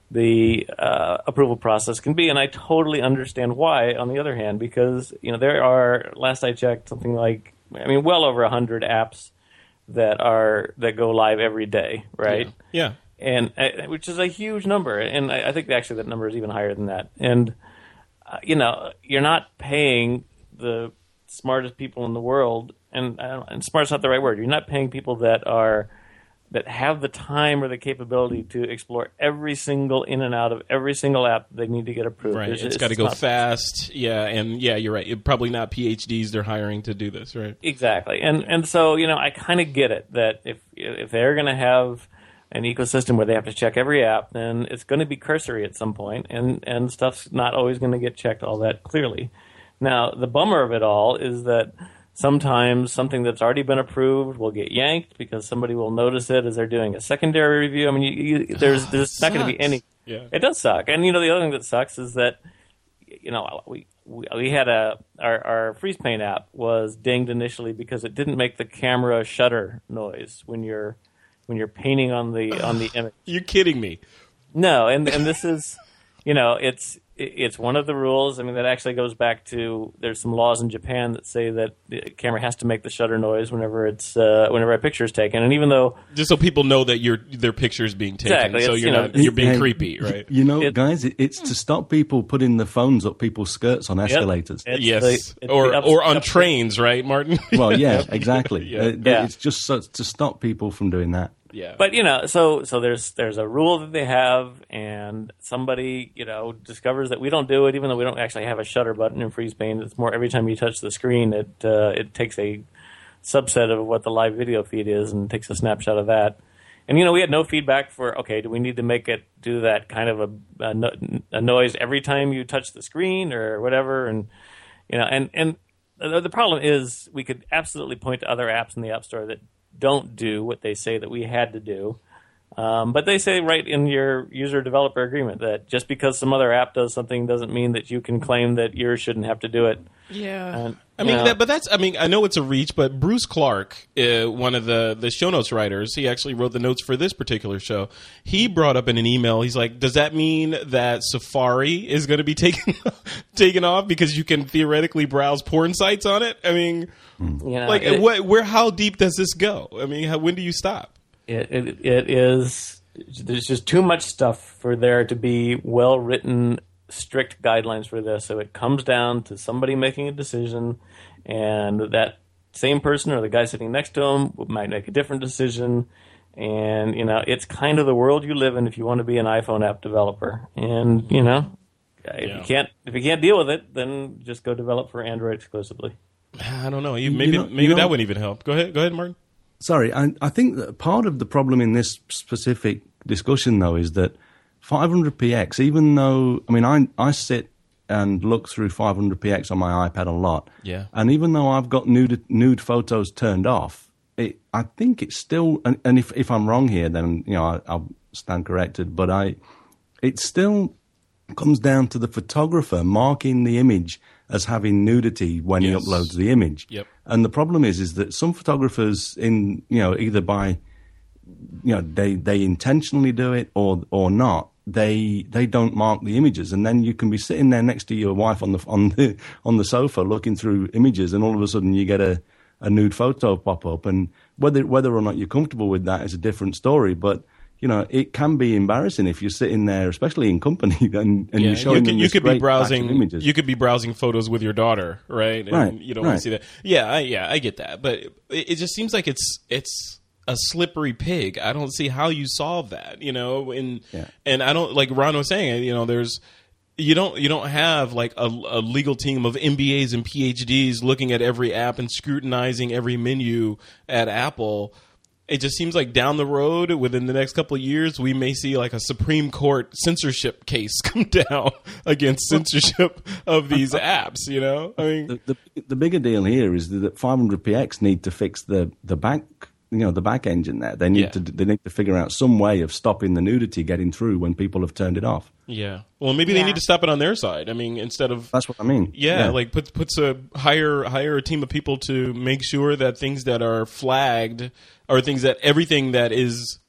the uh, approval process can be, and I totally understand why, on the other hand, because, you know, there are, last I checked, something like, I mean, well over one hundred apps that are that go live every day, right? Yeah. yeah. And uh, which is a huge number, and I, I think actually that number is even higher than that. And, uh, you know, you're not paying the smartest people in the world, and, uh, and smart's not the right word, you're not paying people that are that have the time or the capability to explore every single in and out of every single app they need to get approved. Right, There's, it's, it's got to go not, fast. Yeah, and yeah, you're right. It, probably not PhDs they're hiring to do this, right? Exactly, and and so, you know, I kind of get it that if if they're going to have an ecosystem where they have to check every app, then it's going to be cursory at some point, and and stuff's not always going to get checked all that clearly. Now, the bummer of it all is that sometimes something that's already been approved will get yanked because somebody will notice it as they're doing a secondary review. I mean, you, you, there's there's not going to be any. Yeah. It does suck, and you know the other thing that sucks is that, you know, we we, we had a our, our freeze paint app was dinged initially because it didn't make the camera shutter noise when you're when you're painting on the on the image. You're kidding me. No, and and this is, you know, it's it's one of the rules. I mean, that actually goes back to, there's some laws in Japan that say that the camera has to make the shutter noise whenever it's uh, whenever a picture is taken. And even though, just so people know that your their picture is being taken, exactly, so you're you know, not you're being Hey, creepy, right? You know, It- guys, it, it's to stop people putting the phones up people's skirts on escalators. It's yes, the- it's or the ups- or on ups- trains, right, Martin? Well, yeah, exactly. Yeah. Uh, Yeah. It's just so, to stop people from doing that. yeah, But, you know, so so there's there's a rule that they have, and somebody, you know, discovers that we don't do it, even though we don't actually have a shutter button in freeze paint. It's more every time you touch the screen, it uh, it takes a subset of what the live video feed is and takes a snapshot of that. And, you know, we had no feedback for, okay, do we need to make it do that kind of a, a, no, a noise every time you touch the screen or whatever? And, you know, and, and the, the problem is we could absolutely point to other apps in the App Store that don't do what they say that we had to do. Um, but they say right in your user developer agreement that just because some other app does something doesn't mean that you can claim that yours shouldn't have to do it. yeah. And, I you mean, know, that, but that's, I mean, I know it's a reach, but Bruce Clark, uh, one of the, the show notes writers, he actually wrote the notes for this particular show. He brought up in an email, he's like, does that mean that Safari is going to be taken, taken off because you can theoretically browse porn sites on it? I mean, you know, like, it, what, where, how deep does this go? I mean, how, when do you stop? it, it, it is, there's just too much stuff for there to be well-written, strict guidelines for this. So it comes down to somebody making a decision, and that same person or the guy sitting next to him might make a different decision. And, you know, it's kind of the world you live in if you want to be an iPhone app developer. And, you know, if Yeah. you can't if you can't deal with it, then just go develop for Android exclusively. I don't know. You- Maybe, know- maybe you know- that wouldn't even help. Go ahead. Go ahead, Martin. Sorry, I, I think that part of the problem in this specific discussion, though, is that five hundred p x, even though, I mean, I, I sit and look through five hundred p x on my iPad a lot. Yeah. And even though I've got nude, nude photos turned off, it, I think it's still, and, and if, if I'm wrong here, then, you know, I, I'll stand corrected, but I, it still comes down to the photographer marking the image as having nudity when he Yes. uploads the image. Yep. And the problem is, is that some photographers, in you know, either by, you know, they they intentionally do it or or not, they they don't mark the images, and then you can be sitting there next to your wife on the on the on the sofa looking through images, and all of a sudden you get a, a nude photo pop up, and whether whether or not you're comfortable with that is a different story, but. You know, it can be embarrassing if you're sitting there, especially in company, and, and Yeah, you're showing you could, them you this could be great batch of browsing images. you could be browsing photos with your daughter, right? And Right, you don't want right. to see that. Yeah, I, yeah, I get that, but it, it just seems like it's it's a slippery pig. I don't see how you solve that, you know. And Yeah. and I don't, like Ron was saying, you know, there's you don't you don't have like a, a legal team of M B As and P H Ds looking at every app and scrutinizing every menu at Apple. It just seems like down the road, within the next couple of years, we may see like a Supreme Court censorship case come down against censorship of these apps. You know, I mean, the, the the bigger deal here is that five hundred p x need to fix the the back you know the back engine there. They need Yeah. to they need to figure out some way of stopping the nudity getting through when people have turned it off. yeah. Well, maybe they Yeah. need to stop it on their side. I mean, instead of That's what I mean. yeah, like put puts a hire hire a team of people to make sure that things that are flagged or things that everything that is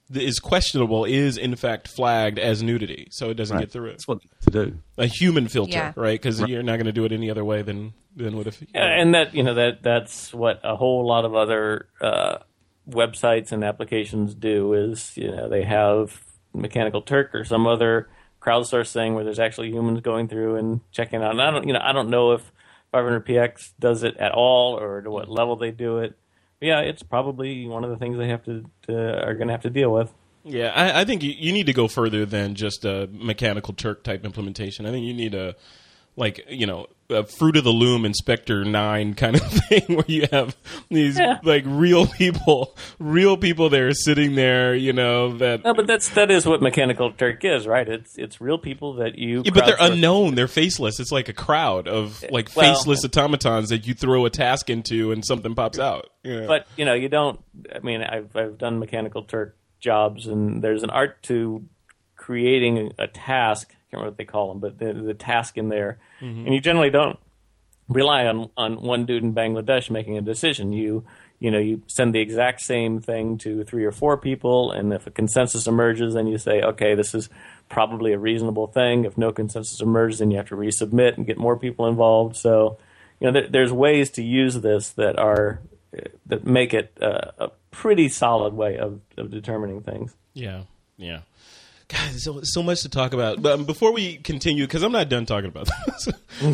is questionable is in fact flagged as nudity, so it doesn't Right. get through it. That's what to do. A human filter, Yeah. right? Because you're not going to do it any other way than than with a. Yeah, and that you know that that's what a whole lot of other uh, websites and applications do. Is you know they have Mechanical Turk or some other crowdsourced thing where there's actually humans going through and checking out. And I don't you know I don't know if five hundred P X does it at all or to what level they do it. But yeah, it's probably one of the things they have to, to are going to have to deal with. Yeah, I, I think you, you need to go further than just a Mechanical Turk type implementation. I think you need a, like, you know, a Fruit of the Loom Inspector nine kind of thing where you have these, Yeah. like, real people, real people there sitting there, you know, that... No, but that's that is what Mechanical Turk is, right? It's it's real people that you. Yeah, but they're crowdsource- unknown. They're faceless. It's like a crowd of, like, Well- faceless automatons that you throw a task into and something pops out. Yeah. But you know, you don't. I mean, I've I've done Mechanical Turk jobs, and there's an art to creating a task. I can't remember what they call them, but the, the task in there, Mm-hmm. and you generally don't rely on on one dude in Bangladesh making a decision. You you know you send the exact same thing to three or four people, and if a consensus emerges, then you say, okay, this is probably a reasonable thing. If no consensus emerges, then you have to resubmit and get more people involved. So, you know, there, there's ways to use this that are that make it uh, a pretty solid way of, of determining things. Yeah, yeah. God, so so much to talk about. But um, before we continue, because I'm not done talking about this.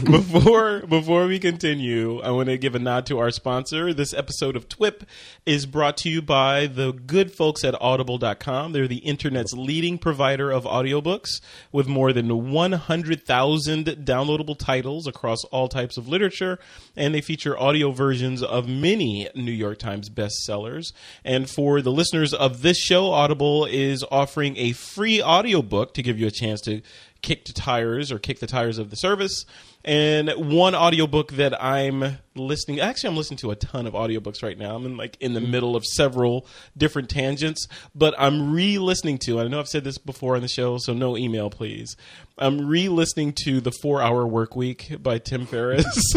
before before we continue, I want to give a nod to our sponsor. This episode of T W I P is brought to you by the good folks at Audible dot com. They're the internet's leading provider of audiobooks with more than one hundred thousand downloadable titles across all types of literature, and they feature audio versions of many New York Times bestsellers. And for the listeners of this show, Audible is offering a free audiobook to give you a chance to kick the tires or kick the tires of the service. And one audiobook that I'm listening, actually I'm listening to a ton of audiobooks right now. I'm in like in the middle of several different tangents, but I'm re-listening to, I know I've said this before on the show, so no email please. I'm re-listening to The four hour Work Week by Tim Ferriss.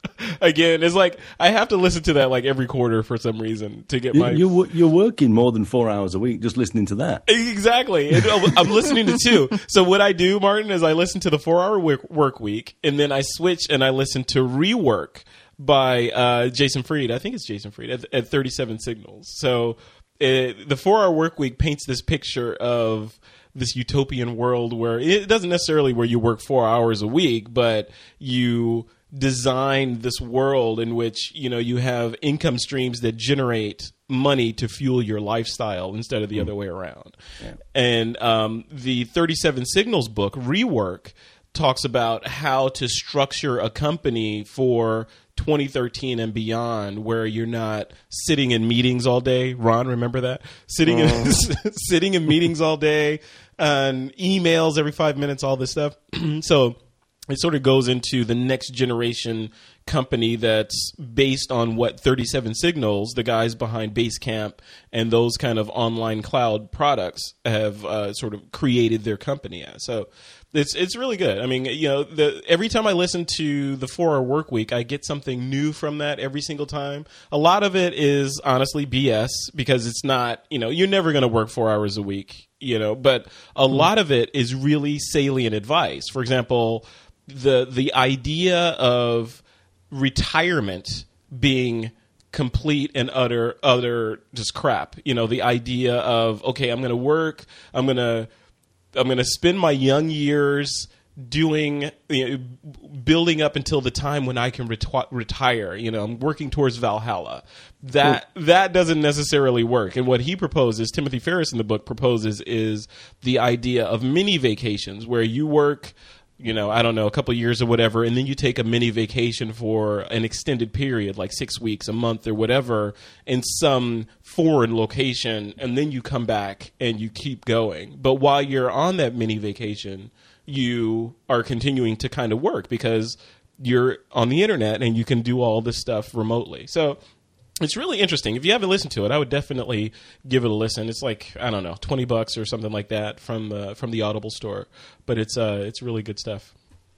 Again, it's like I have to listen to that like every quarter for some reason to get You, my... you're, you're working more than four hours a week just listening to that. Exactly. And I'm listening to two. So what I do, Martin, is I listen to the four hour work, work week, and then I switch and I listen to Rework by uh, Jason Fried. I think it's Jason Fried at, at thirty-seven Signals. So it, the four hour work week paints this picture of this utopian world where it doesn't necessarily where you work four hours a week, but you design this world in which, you know, you have income streams that generate money to fuel your lifestyle instead of the mm. other way around. Yeah. And um, the thirty-seven Signals book, Rework, talks about how to structure a company for twenty thirteen and beyond, where you're not sitting in meetings all day. Ron, remember that? Sitting in sitting in meetings all day and emails every five minutes, all this stuff. So it sort of goes into the next generation company that's based on what thirty-seven Signals, the guys behind Basecamp and those kind of online cloud products, have uh, sort of created their company as. So it's it's really good. I mean, you know, the every time I listen to the four hour work week, I get something new from that every single time. A lot of it is honestly B S because it's not, you know, you're never going to work four hours a week, you know, but a mm-hmm. lot of it is really salient advice. For example, the the idea of retirement being complete and utter utter just crap. You know, the idea of, okay, I'm going to work, I'm going to I'm going to spend my young years doing, you know, building up until the time when I can reti- retire. You know, I'm working towards Valhalla. That cool. that doesn't necessarily work. And what he proposes, Timothy Ferriss in the book proposes, is the idea of mini vacations where you work, you know, I don't know, a couple of years or whatever, and then you take a mini vacation for an extended period, like six weeks, a month, or whatever, in some foreign location, and then you come back and you keep going. But while you're on that mini vacation, you are continuing to kind of work because you're on the internet and you can do all this stuff remotely. So it's really interesting. If you haven't listened to it, I would definitely give it a listen. It's like, I don't know, twenty bucks or something like that from uh, from the Audible store. But it's uh, it's really good stuff.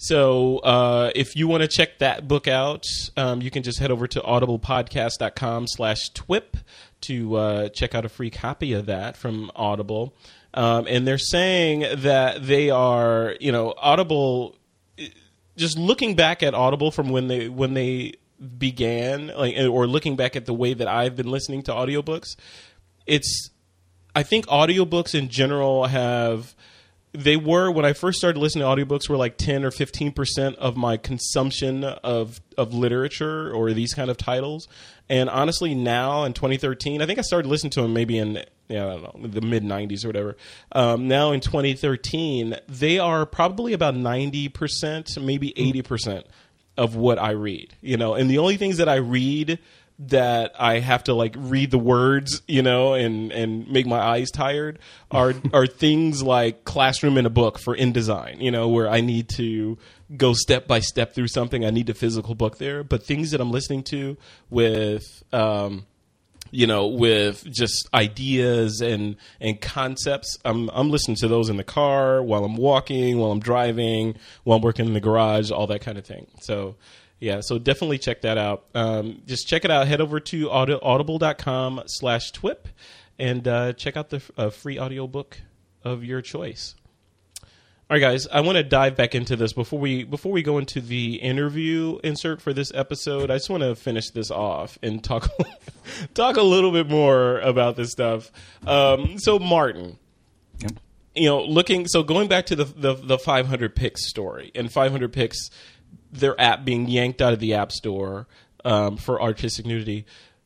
So uh, if you want to check that book out, um, you can just head over to audiblepodcast.com slash twip to uh, check out a free copy of that from Audible. Um, and they're saying that they are, you know, Audible, just looking back at Audible from when they when they began, like, or looking back at the way that I've been listening to audiobooks, it's, I think audiobooks in general have, they were, when I first started listening to audiobooks, were like ten or fifteen percent of my consumption of, of literature or these kind of titles. And honestly, now in twenty thirteen, I think I started listening to them maybe in, yeah, I don't know, the mid nineties or whatever. Um, now in twenty thirteen, they are probably about ninety percent, maybe eighty percent of what I read, you know, and the only things that I read that I have to like read the words, you know, and, and make my eyes tired are are things like Classroom in a Book for InDesign, you know, where I need to go step by step through something. I need a physical book there. But things that I'm listening to with, um, you know, with just ideas and and concepts, I'm I'm listening to those in the car, while I'm walking, while I'm driving, while I'm working in the garage, all that kind of thing. So yeah, so definitely check that out. Um, just check it out. Head over to audi- audible.com slash twip and uh, check out the uh, free audiobook of your choice. All right, guys, I want to dive back into this before we before we go into the interview insert for this episode. I just want to finish this off and talk talk a little bit more about this stuff. Um, so, Martin, yep. you know, looking so going back to the the, the five hundred Picks story and five hundred Picks, their app being yanked out of the App Store um, for artistic nudity.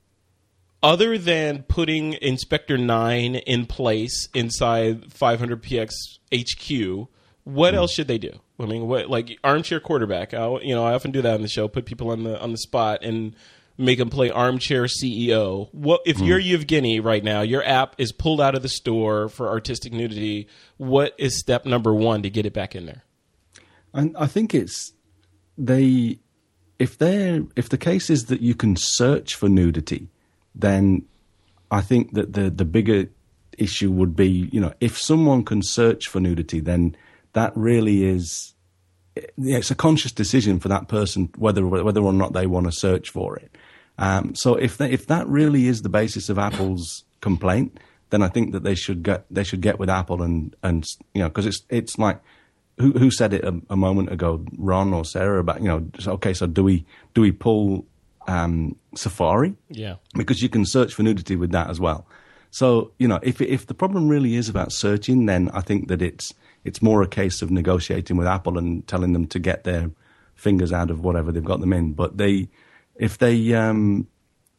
Other than putting Inspector nine in place inside five hundred P X H Q, what else should they do? I mean, what, like armchair quarterback? I, you know, I often do that on the show. Put people on the on the spot and make them play armchair C E O. What if mm. you're Yevgeny right now? Your app is pulled out of the store for artistic nudity. What is step number one to get it back in there? And I think it's they. If they're if the case is that you can search for nudity, then I think that the the bigger issue would be, you know, if someone can search for nudity, then that really is, it's a conscious decision for that person whether whether or not they want to search for it. Um, so if they, if that really is the basis of Apple's complaint, then I think that they should get they should get with Apple and and you know, because it's it's like who who said it a, a moment ago, Ron or Sarah, about, you know, okay, so do we do we pull um, Safari? Yeah, because you can search for nudity with that as well. So, you know, if if the problem really is about searching, then I think that it's it's more a case of negotiating with Apple and telling them to get their fingers out of whatever they've got them in. But they, if they, um,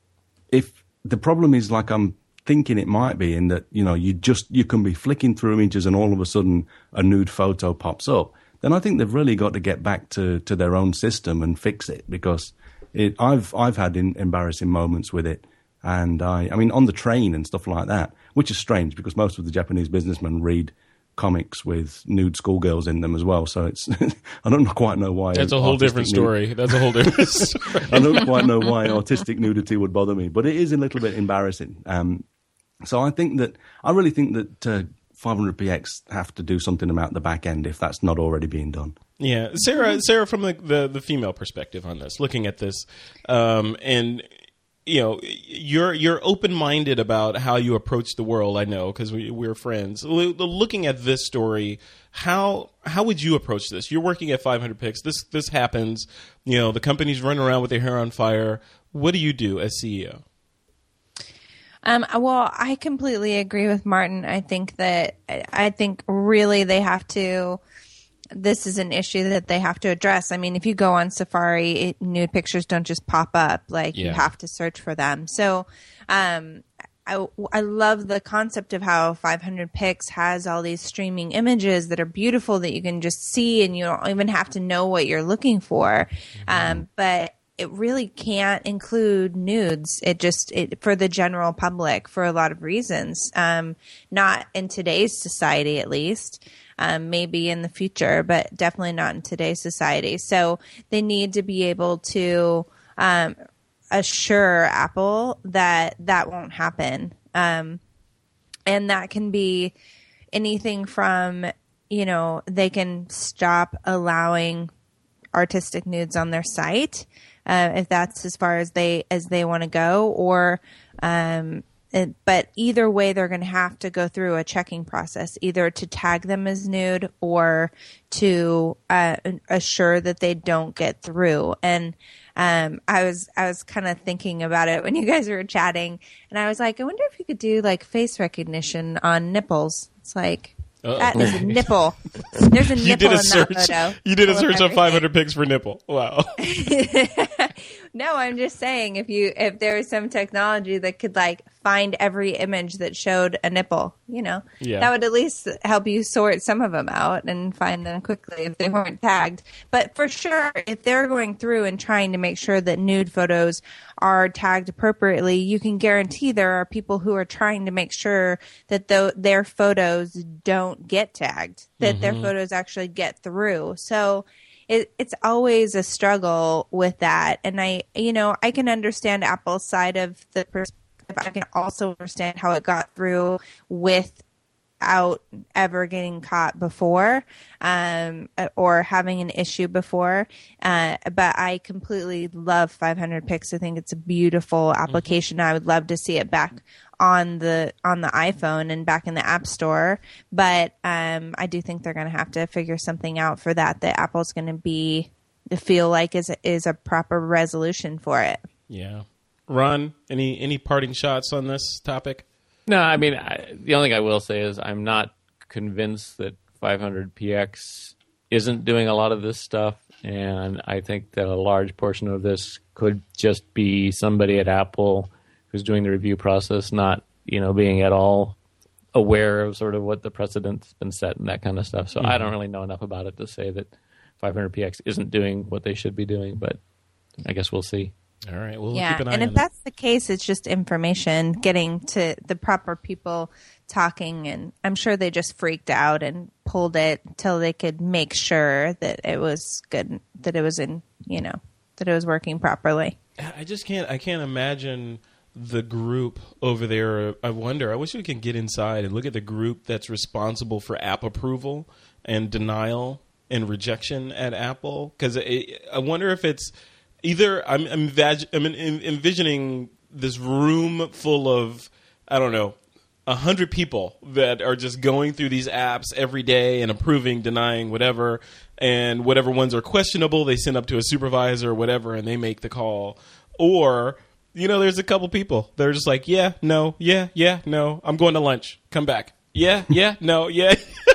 if the problem is like I'm thinking it might be, in that, you know, you just you can be flicking through images and all of a sudden a nude photo pops up, then I think they've really got to get back to, to their own system and fix it, because it, I've I've had in, embarrassing moments with it. And I, I mean, on the train and stuff like that, which is strange because most of the Japanese businessmen read comics with nude schoolgirls in them as well. So it's, I don't quite know why. That's a whole different story. Nud- That's a whole different story. I don't quite know why artistic nudity would bother me, but it is a little bit embarrassing. Um, so I think that, I really think that uh, five hundred P X have to do something about the back end if that's not already being done. Yeah. Sarah, Sarah, from the, the, the female perspective on this, looking at this, um, and you know, you're you're open-minded about how you approach the world. I know, because we, we're friends. Looking at this story, how how would you approach this? You're working at five hundred Picks. This this happens. You know, the company's running around with their hair on fire. What do you do as C E O? Um, well, I completely agree with Martin. I think that I think really they have to. This is an issue that they have to address. I mean, if you go on Safari, it, nude pictures don't just pop up. Like, yeah. You have to search for them. So um, I, I love the concept of how five hundred Picks has all these streaming images that are beautiful that you can just see, and you don't even have to know what you're looking for. Mm-hmm. Um, but it really can't include nudes. It just, it, for the general public, for a lot of reasons. Um, not in today's society, at least. Um, maybe in the future, but definitely not in today's society. So they need to be able to um, assure Apple that that won't happen. Um, and that can be anything from, you know, they can stop allowing artistic nudes on their site, uh, if that's as far as they as they want to go, or um, it, but either way, they're going to have to go through a checking process, either to tag them as nude or to uh, assure that they don't get through. And um, I was I was kind of thinking about it when you guys were chatting, and I was like, I wonder if you could do like face recognition on nipples. It's like. Uh-oh. That is a nipple. There's a nipple you did a in search, that photo. You did a search of five hundred pics for nipple. Wow. No, I'm just saying if you if there was some technology that could like find every image that showed a nipple, you know, yeah. that would at least help you sort some of them out and find them quickly if they weren't tagged. But for sure, if they're going through and trying to make sure that nude photos are tagged appropriately, you can guarantee there are people who are trying to make sure that the, their photos don't get tagged, that mm-hmm. their photos actually get through. So it, it's always a struggle with that. And I, you know, I can understand Apple's side of the perspective. I can also understand how it got through without ever getting caught before, um, or having an issue before. Uh, but I completely love five hundred pics. I think it's a beautiful application. Mm-hmm. I would love to see it back on the on the iPhone and back in the App Store. But um, I do think they're going to have to figure something out for that. That Apple's going to be feel like is is a proper resolution for it. Yeah. Ron, any any parting shots on this topic? No, I mean, I, the only thing I will say is I'm not convinced that five hundred P X isn't doing a lot of this stuff, and I think that a large portion of this could just be somebody at Apple who's doing the review process, not, you know, being at all aware of sort of what the precedent's been set and that kind of stuff. So mm-hmm. I don't really know enough about it to say that five hundred P X isn't doing what they should be doing, but I guess we'll see. All right. Well, we'll yeah, keep an eye and if on that's the case, it's just information getting to the proper people talking, and I'm sure they just freaked out and pulled it till they could make sure that it was good, that it was in, you know, that it was working properly. I just can't. I can't imagine the group over there. I wonder. I wish we could get inside and look at the group that's responsible for app approval and denial and rejection at Apple, because I wonder if it's. Either I'm, I'm, vag- I'm envisioning this room full of, I don't know, a hundred people that are just going through these apps every day and approving, denying, whatever, and whatever ones are questionable, they send up to a supervisor or whatever, and they make the call. Or, you know, there's a couple people that are just like, yeah, no, yeah, yeah, no, I'm going to lunch, come back. Yeah, yeah, no, yeah.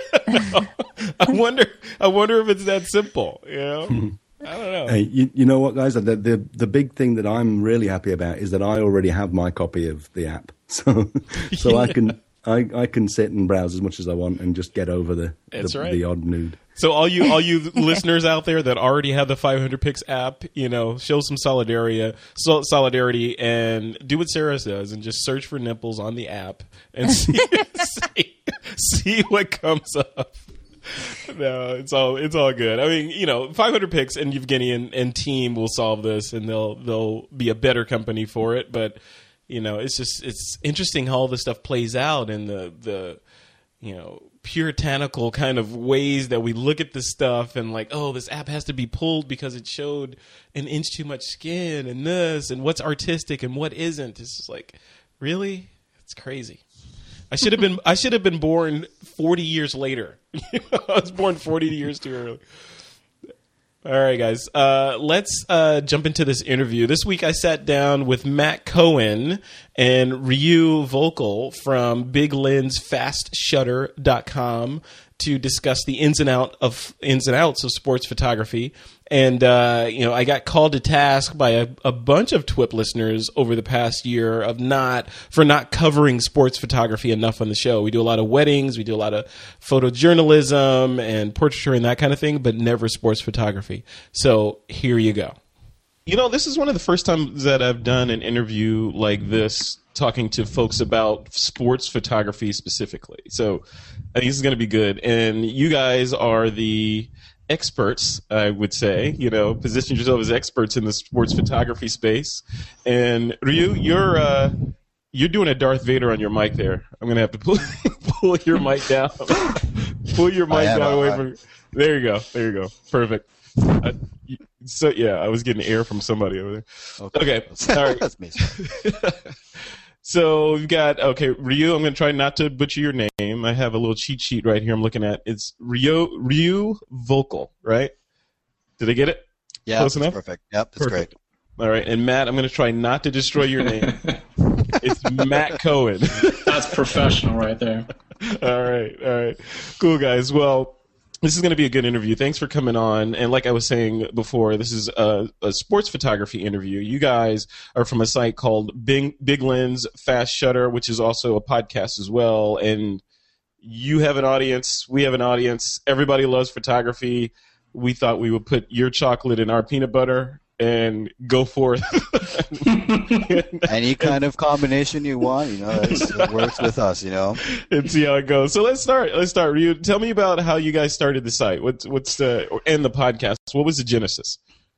no. I wonder. I wonder if it's that simple, you know? I don't know. Hey, you, you know what, guys? The, the the big thing that I'm really happy about is that I already have my copy of the app, so so yeah. I can I, I can sit and browse as much as I want and just get over the the, right. the odd nude. So all you all you listeners out there that already have the five hundred pics app, you know, show some solidarity, solidarity, and do what Sarah does and just search for nipples on the app and see see, see what comes up. No, it's all it's all good. I mean, you know, five hundred pics and Evgeny and, and team will solve this, and they'll they'll be a better company for it. But you know, it's just it's interesting how all this stuff plays out in the the you know puritanical kind of ways that we look at this stuff and like, oh, this app has to be pulled because it showed an inch too much skin and this and what's artistic and what isn't. It's just like, really, it's crazy. I should have been I should have been born forty years later. I was born forty years too early. All right, guys. Uh, let's uh, jump into this interview. This week I sat down with Matt Cohen and Ryu Volkel from Big Lens Fast Shutter dot com to discuss the ins and out of ins and outs of sports photography. And uh, you know, I got called to task by a, a bunch of T W I P listeners over the past year of not for not covering sports photography enough on the show. We do a lot of weddings, we do a lot of photojournalism and portraiture and that kind of thing, but never sports photography. So here you go. You know, this is one of the first times that I've done an interview like this, talking to folks about sports photography specifically. So I think this is going to be good. And you guys are the experts, I would say, you know, position yourself as experts in the sports photography space. And Ryu, you're uh, you're doing a Darth Vader on your mic there. I'm going to have to pull, pull your mic down. Pull your mic down away from. There you go. There you go. Perfect. I, so yeah, I was getting air from somebody over there. Okay, okay. All right. That's me. So we've got, okay, Ryu, I'm going to try not to butcher your name. I have a little cheat sheet right here I'm looking at. It's Ryu, Ryu Vocal, right? Did I get it? Yeah, Close that's enough? perfect. Yep, that's perfect. great. All right, and Matt, I'm going to try not to destroy your name. It's Matt Cohen. That's professional right there. All right, all right. Cool, guys. Well, this is going to be a good interview. Thanks for coming on. And like I was saying before, this is a, a sports photography interview. You guys are from a site called Big, Big Lens Fast Shutter, which is also a podcast as well. And you have an audience. We have an audience. Everybody loves photography. We thought we would put your chocolate in our peanut butter and go forth. Any kind of combination you want, you know, it works with us, you know. And see how it goes. So let's start. Let's start. Ryu, tell me about how you guys started the site. What's what's the and the podcast? What was the genesis?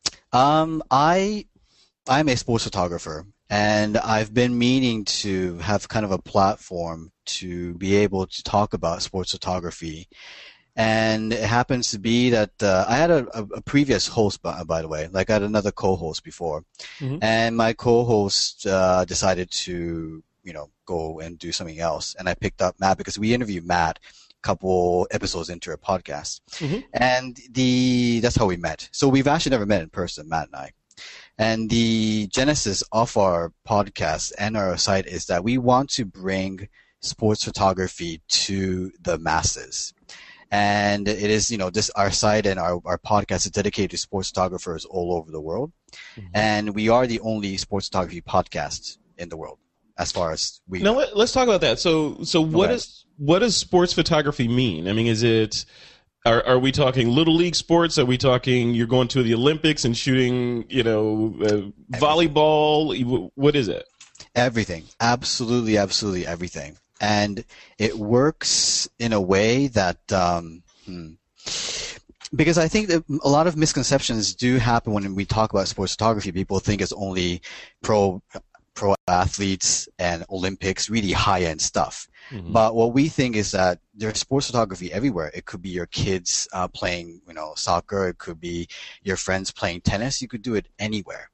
Um, I I'm a sports photographer, and I've been meaning to have kind of a platform to be able to talk about sports photography. And it happens to be that uh, I had a, a, a previous host, by, by the way, like I had another co-host before, mm-hmm. and my co-host uh, decided to, you know, go and do something else, and I picked up Matt because we interviewed Matt a couple episodes into our podcast, mm-hmm. and the that's how we met. So we've actually never met in person, Matt and I. And the genesis of our podcast and our site is that we want to bring sports photography to the masses. And it is, you know, this our site and our, our podcast is dedicated to sports photographers all over the world. Mm-hmm. And we are the only sports photography podcast in the world, as far as we now. know. Let, let's talk about that. So, so what okay. is what does sports photography mean? I mean, is it are are we talking little league sports? Are we talking you're going to the Olympics and shooting, you know, uh, volleyball? What is it? Everything, absolutely, absolutely everything. And it works in a way that, um, hmm, because I think that a lot of misconceptions do happen when we talk about sports photography. People think it's only pro pro athletes and Olympics, really high-end stuff. Mm-hmm. But what we think is that there's sports photography everywhere. It could be your kids uh, playing, you know, soccer. It could be your friends playing tennis. You could do it anywhere.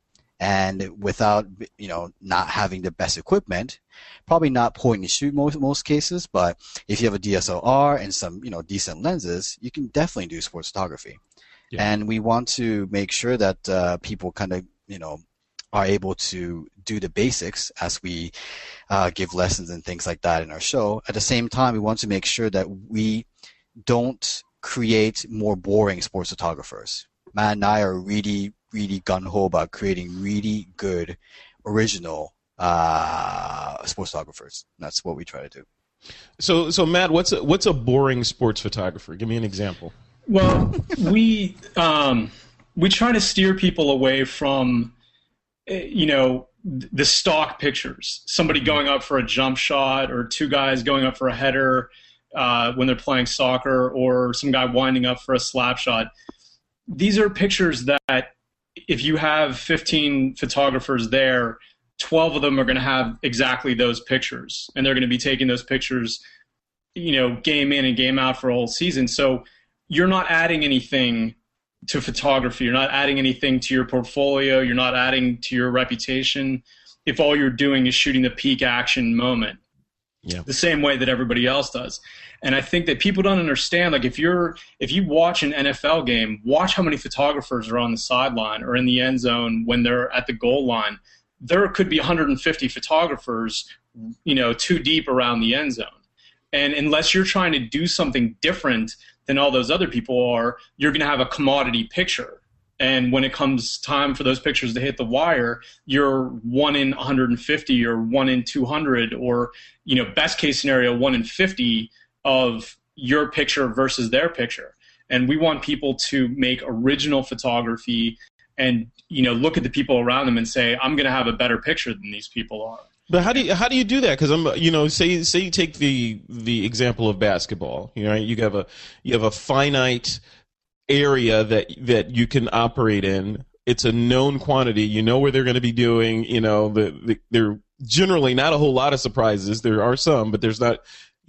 And without, you know, not having the best equipment, probably not point and shoot most most cases, but if you have a D S L R and some, you know, decent lenses, you can definitely do sports photography. Yeah. And we want to make sure that uh, people kind of, you know, are able to do the basics as we uh, give lessons and things like that in our show. At the same time, we want to make sure that we don't create more boring sports photographers. Matt and I are really really gung-ho about creating really good, original uh, sports photographers. That's what we try to do. So, so Matt, what's a, what's a boring sports photographer? Give me an example. Well, we um, we try to steer people away from, you know, the stock pictures. Somebody going up for a jump shot, or two guys going up for a header uh, when they're playing soccer, or some guy winding up for a slap shot. These are pictures that, if you have fifteen photographers there, twelve of them are going to have exactly those pictures, and they're going to be taking those pictures, you know, game in and game out for a whole season. So you're not adding anything to photography. You're not adding anything to your portfolio. You're not adding to your reputation if all you're doing is shooting the peak action moment. Yeah. The same way that everybody else does. And I think that people don't understand, like if you're if you watch an N F L game, watch how many photographers are on the sideline or in the end zone when they're at the goal line. There could be one hundred fifty photographers, you know, too deep around the end zone. And unless you're trying to do something different than all those other people are, you're going to have a commodity picture. And when it comes time for those pictures to hit the wire, you're one in one hundred fifty or one in two hundred, or, you know, best case scenario, one in fifty of your picture versus their picture. And we want people to make original photography and, you know, look at the people around them and say, I'm going to have a better picture than these people are. But how do you how do you do that? Because I'm, you know, say say you take the the example of basketball. You know, you have a you have a finite area that that you can operate in. It's a known quantity. You know where they're going to be doing. You know, the, the there generally not a whole lot of surprises. There are some, but there's not.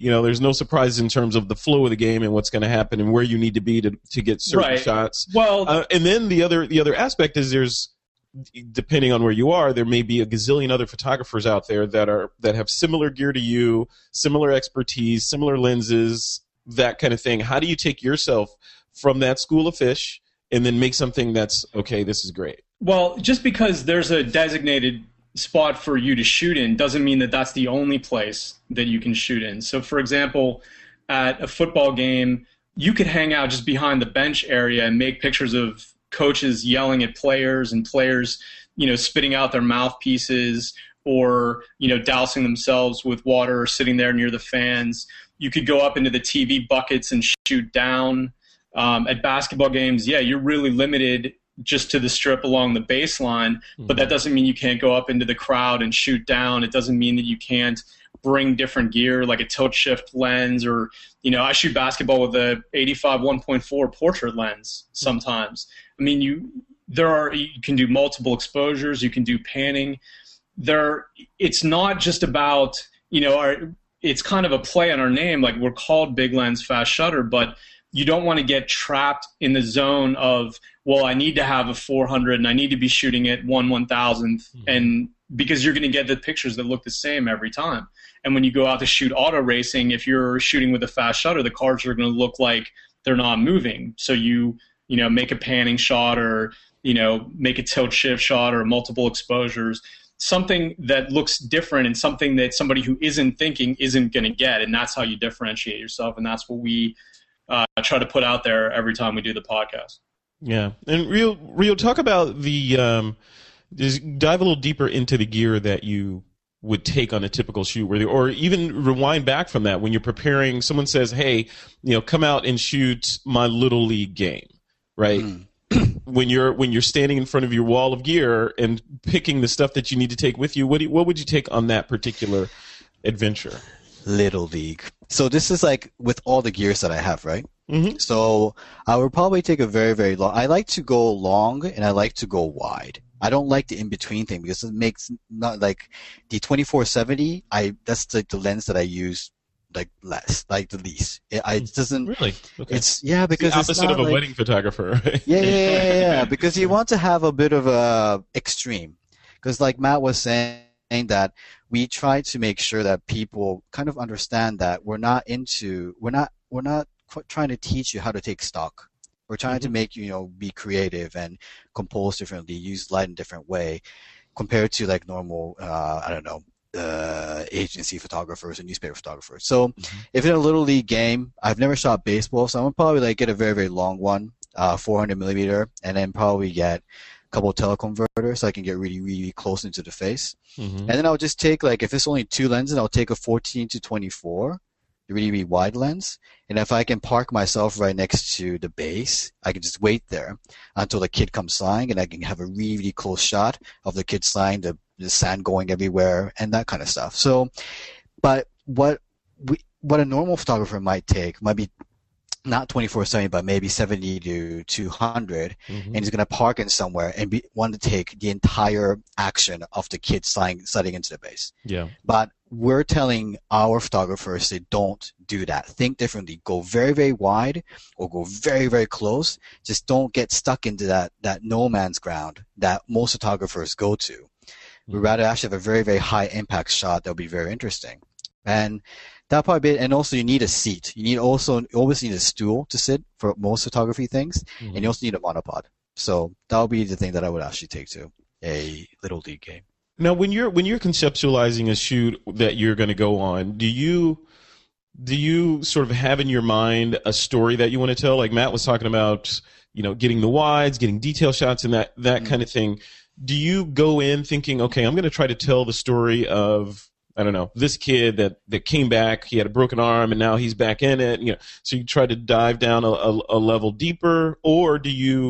You know, there's no surprises in terms of the flow of the game and what's going to happen and where you need to be to to get certain Right. shots. Well, Uh, and then the other the other aspect is there's, depending on where you are, there may be a gazillion other photographers out there that are that have similar gear to you, similar expertise, similar lenses, that kind of thing. How do you take yourself from that school of fish and then make something that's, okay, this is great? Well, just because there's a designated spot for you to shoot in doesn't mean that that's the only place that you can shoot in. So, for example, at a football game, you could hang out just behind the bench area and make pictures of coaches yelling at players and players, you know, spitting out their mouthpieces or, you know, dousing themselves with water or sitting there near the fans. You could go up into the T V buckets and shoot down. Um, at basketball games, yeah, you're really limited just to the strip along the baseline, but that doesn't mean you can't go up into the crowd and shoot down. It doesn't mean that you can't bring different gear like a tilt shift lens, or, you know, I shoot basketball with a eighty-five one point four portrait lens sometimes. I mean, you there are you can do multiple exposures, you can do panning. There, it's not just about, you know, our, it's kind of a play on our name, like we're called Big Lens Fast Shutter, but you don't want to get trapped in the zone of, well, I need to have a four hundred and I need to be shooting at one one thousandth, mm-hmm. and because you're going to get the pictures that look the same every time. And when you go out to shoot auto racing, if you're shooting with a fast shutter, the cars are going to look like they're not moving. So you, you know, make a panning shot, or, you know, make a tilt shift shot, or multiple exposures, something that looks different and something that somebody who isn't thinking isn't going to get. And that's how you differentiate yourself. And that's what we uh, try to put out there every time we do the podcast. Yeah. And Rio, Rio, talk about the, um, just dive a little deeper into the gear that you would take on a typical shoot, where, or even rewind back from that when you're preparing. Someone says, hey, you know, come out and shoot my little league game, right? Mm. when you're when you're standing in front of your wall of gear and picking the stuff that you need to take with you, what do you, what would you take on that particular adventure? Little league. So this is like with all the gears that I have, right? Mm-hmm. So I would probably take a very, very long. I like to go long and I like to go wide. I don't like the in-between thing because it makes not like the twenty-four seventy. I that's like the lens that I use like less, like the least. It, I it doesn't really. Okay. It's yeah because it's the opposite it's not of a like, wedding photographer. Right? Yeah, yeah, yeah, yeah. Because you want to have a bit of a extreme. Because like Matt was saying that we try to make sure that people kind of understand that we're not into we're not we're not trying to teach you how to take stock. We're trying mm-hmm. to make you, you know, be creative and compose differently, use light in a different way, compared to like normal, uh, I don't know, uh, agency photographers and newspaper photographers. So, mm-hmm. if in a little league game, I've never shot baseball, so I'm gonna probably like get a very very long one, uh, four hundred millimeter, and then probably get a couple of teleconverters so I can get really really close into the face, mm-hmm. and then I'll just take like if it's only two lenses, I'll take a fourteen to twenty-four. Really, really wide lens, and if I can park myself right next to the base, I can just wait there until the kid comes flying, and I can have a really, really close shot of the kid flying, the, the sand going everywhere, and that kind of stuff. So, but what we, what a normal photographer might take might be not twenty-four seventy, but maybe seventy to two hundred, mm-hmm. and he's going to park in somewhere and be, want to take the entire action of the kid sliding, sliding into the base. Yeah. But we're telling our photographers they don't do that. Think differently. Go very, very wide or go very, very close. Just don't get stuck into that, that no man's ground that most photographers go to. Mm-hmm. We'd rather actually have a very, very high impact shot that will be very interesting. And that probably be, and also you need a seat. You need also you always need a stool to sit for most photography things, mm-hmm. and you also need a monopod. So that would be the thing that I would actually take to a little league game. Now, when you're when you're conceptualizing a shoot that you're going to go on, do you do you sort of have in your mind a story that you want to tell? Like Matt was talking about, you know, getting the wides, getting detail shots, and that that mm-hmm. kind of thing. Do you go in thinking, okay, I'm going to try to tell the story of, I don't know, this kid that, that came back, he had a broken arm, and now he's back in it. You know, so you try to dive down a, a, a level deeper, or do you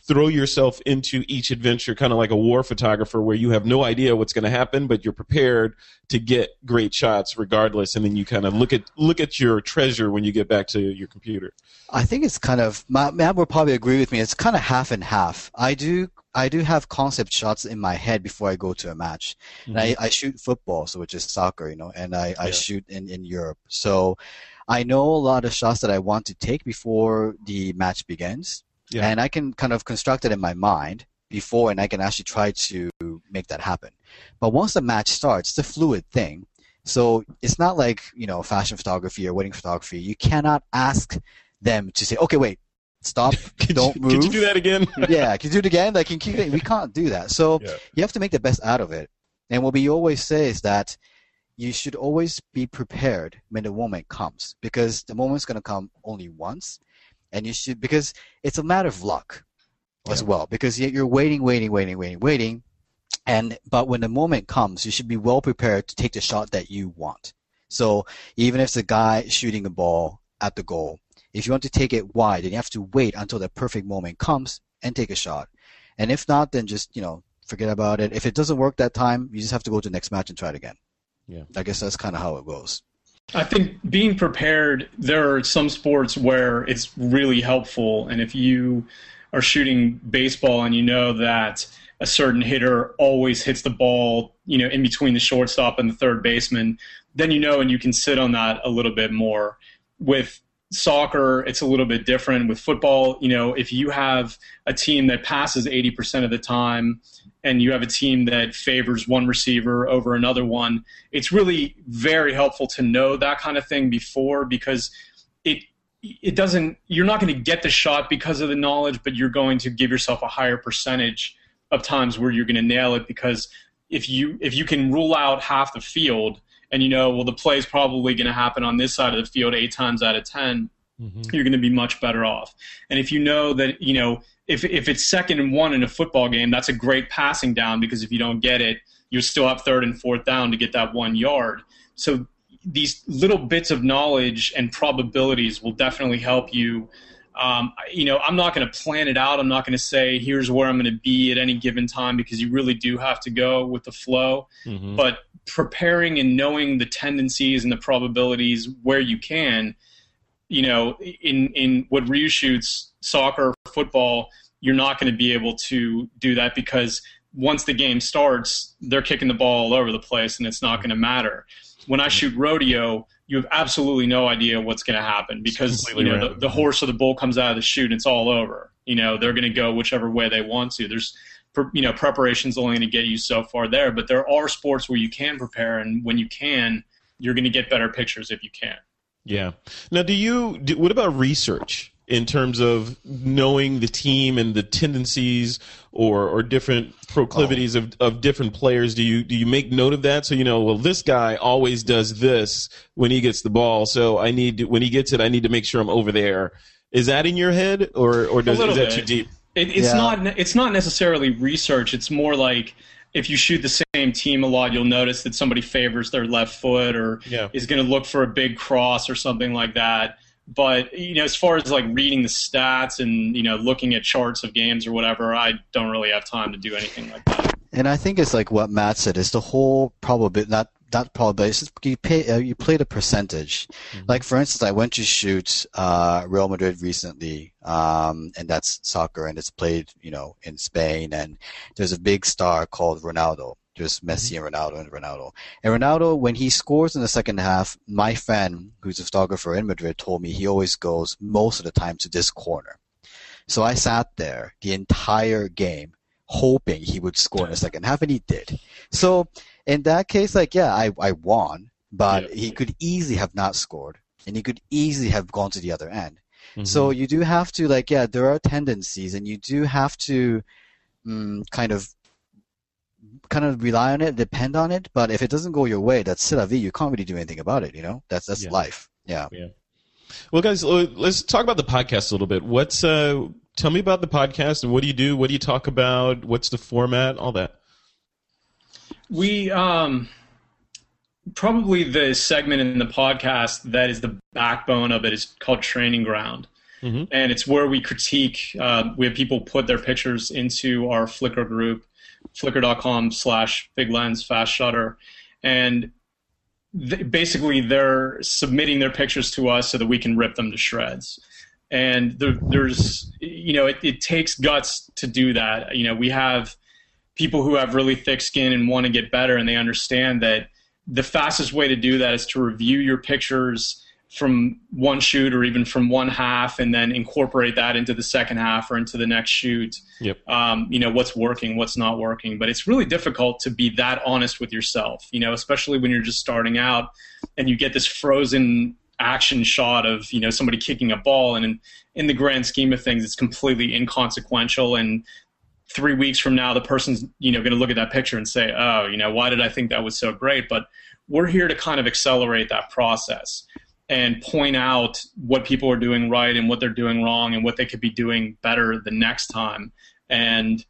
throw yourself into each adventure kind of like a war photographer where you have no idea what's going to happen, but you're prepared to get great shots regardless, and then you kind of look at look at your treasure when you get back to your computer? I think it's kind of, Matt will probably agree with me, it's kind of half and half. I do I do have concept shots in my head before I go to a match. Mm-hmm. And I, I shoot football, so which is soccer, you know, and I, I yeah. shoot in, in Europe. So I know a lot of shots that I want to take before the match begins. Yeah. And I can kind of construct it in my mind before, and I can actually try to make that happen. But once the match starts, it's a fluid thing. So it's not like, you know, fashion photography or wedding photography. You cannot ask them to say, okay, wait, stop, don't you, move. Could you do that again? Yeah, can you do it again? Like, can keep it? We can't do that. So yeah. you have to make the best out of it. And what we always say is that you should always be prepared when the moment comes, because the moment's going to come only once. And you should, because it's a matter of luck as yeah. well, because you're waiting, waiting, waiting, waiting, waiting. And, but when the moment comes, you should be well prepared to take the shot that you want. So even if it's a guy shooting a ball at the goal, if you want to take it wide, then you have to wait until the perfect moment comes and take a shot. And if not, then just, you know, forget about it. If it doesn't work that time, you just have to go to the next match and try it again. Yeah. I guess that's kind of how it goes. I think being prepared, there are some sports where it's really helpful. And if you are shooting baseball and you know that a certain hitter always hits the ball, you know, in between the shortstop and the third baseman, then you know, and you can sit on that a little bit more. With soccer, it's a little bit different. With football, you know, if you have a team that passes eighty percent of the time and you have a team that favors one receiver over another one, it's really very helpful to know that kind of thing before, because it it doesn't, you're not going to get the shot because of the knowledge, but you're going to give yourself a higher percentage of times where you're going to nail it, because if you if you can rule out half the field and you know, well, the play is probably going to happen on this side of the field eight times out of ten, mm-hmm. you're going to be much better off. And if you know that, you know, if if it's second and one in a football game, that's a great passing down, because if you don't get it, you still have third and fourth down to get that one yard. So these little bits of knowledge and probabilities will definitely help you. Um, you know, I'm not going to plan it out. I'm not going to say, here's where I'm going to be at any given time, because you really do have to go with the flow. Mm-hmm. But preparing and knowing the tendencies and the probabilities where you can, you know, in, in what Ryu shoots, soccer, football, you're not going to be able to do that, because once the game starts, they're kicking the ball all over the place and it's not going to matter. When I shoot rodeo, you have absolutely no idea what's going to happen, because you know the, the horse or the bull comes out of the chute and it's all over. You know, they're going to go whichever way they want to. There's, you know, preparation's only going to get you so far there, but there are sports where you can prepare, and when you can, you're going to get better pictures if you can. Yeah. Now, do you? Do, what about research in terms of knowing the team and the tendencies or or different proclivities oh. of, of different players? Do you do you make note of that, so you know, well, this guy always does this when he gets the ball, so I need to, when he gets it, I need to make sure I'm over there. Is that in your head, or or does, is that too deep? It, it's yeah. not it's not necessarily research. It's more like, if you shoot the same team a lot, you'll notice that somebody favors their left foot, or yeah. is going to look for a big cross or something like that. But, you know, as far as like reading the stats and, you know, looking at charts of games or whatever, I don't really have time to do anything like that. And I think it's like what Matt said, is the whole probability, not not probability, it's just you pay uh, you play the percentage. Mm-hmm. Like, for instance, I went to shoot uh, Real Madrid recently, um, and that's soccer, and it's played, you know, in Spain, and there's a big star called Ronaldo. There's Messi and Ronaldo and Ronaldo. And Ronaldo, when he scores in the second half, my friend, who's a photographer in Madrid, told me he always goes most of the time to this corner. So I sat there the entire game hoping he would score in the second half, and he did. So in that case, like, yeah, I, I won, but yeah. he could easily have not scored, and he could easily have gone to the other end. Mm-hmm. So you do have to, like, yeah, there are tendencies, and you do have to um, kind of kind of rely on it, depend on it. But if it doesn't go your way, that's c'est la vie. You can't really do anything about it, you know? That's that's yeah. life. Yeah. Yeah. Well, guys, let's talk about the podcast a little bit. What's uh, tell me about the podcast, and what do you do? What do you talk about? What's the format? All that. We um, probably the segment in the podcast that is the backbone of it is called Training Ground. mm-hmm. and it's where we critique. Uh, we have people put their pictures into our Flickr group, flickr.com slash big lens fast shutter, and th- basically they're submitting their pictures to us so that we can rip them to shreds. And there, there's, you know, it, it takes guts to do that. You know, we have people who have really thick skin and want to get better, and they understand that the fastest way to do that is to review your pictures from one shoot or even from one half, and then incorporate that into the second half or into the next shoot. Yep. Um, you know, what's working, what's not working. But it's really difficult to be that honest with yourself, you know, especially when you're just starting out and you get this frozen action shot of, you know, somebody kicking a ball, and in, in the grand scheme of things, it's completely inconsequential. And three weeks from now, the person's, you know, going to look at that picture and say, oh, you know, why did I think that was so great? But we're here to kind of accelerate that process and point out what people are doing right and what they're doing wrong and what they could be doing better the next time. And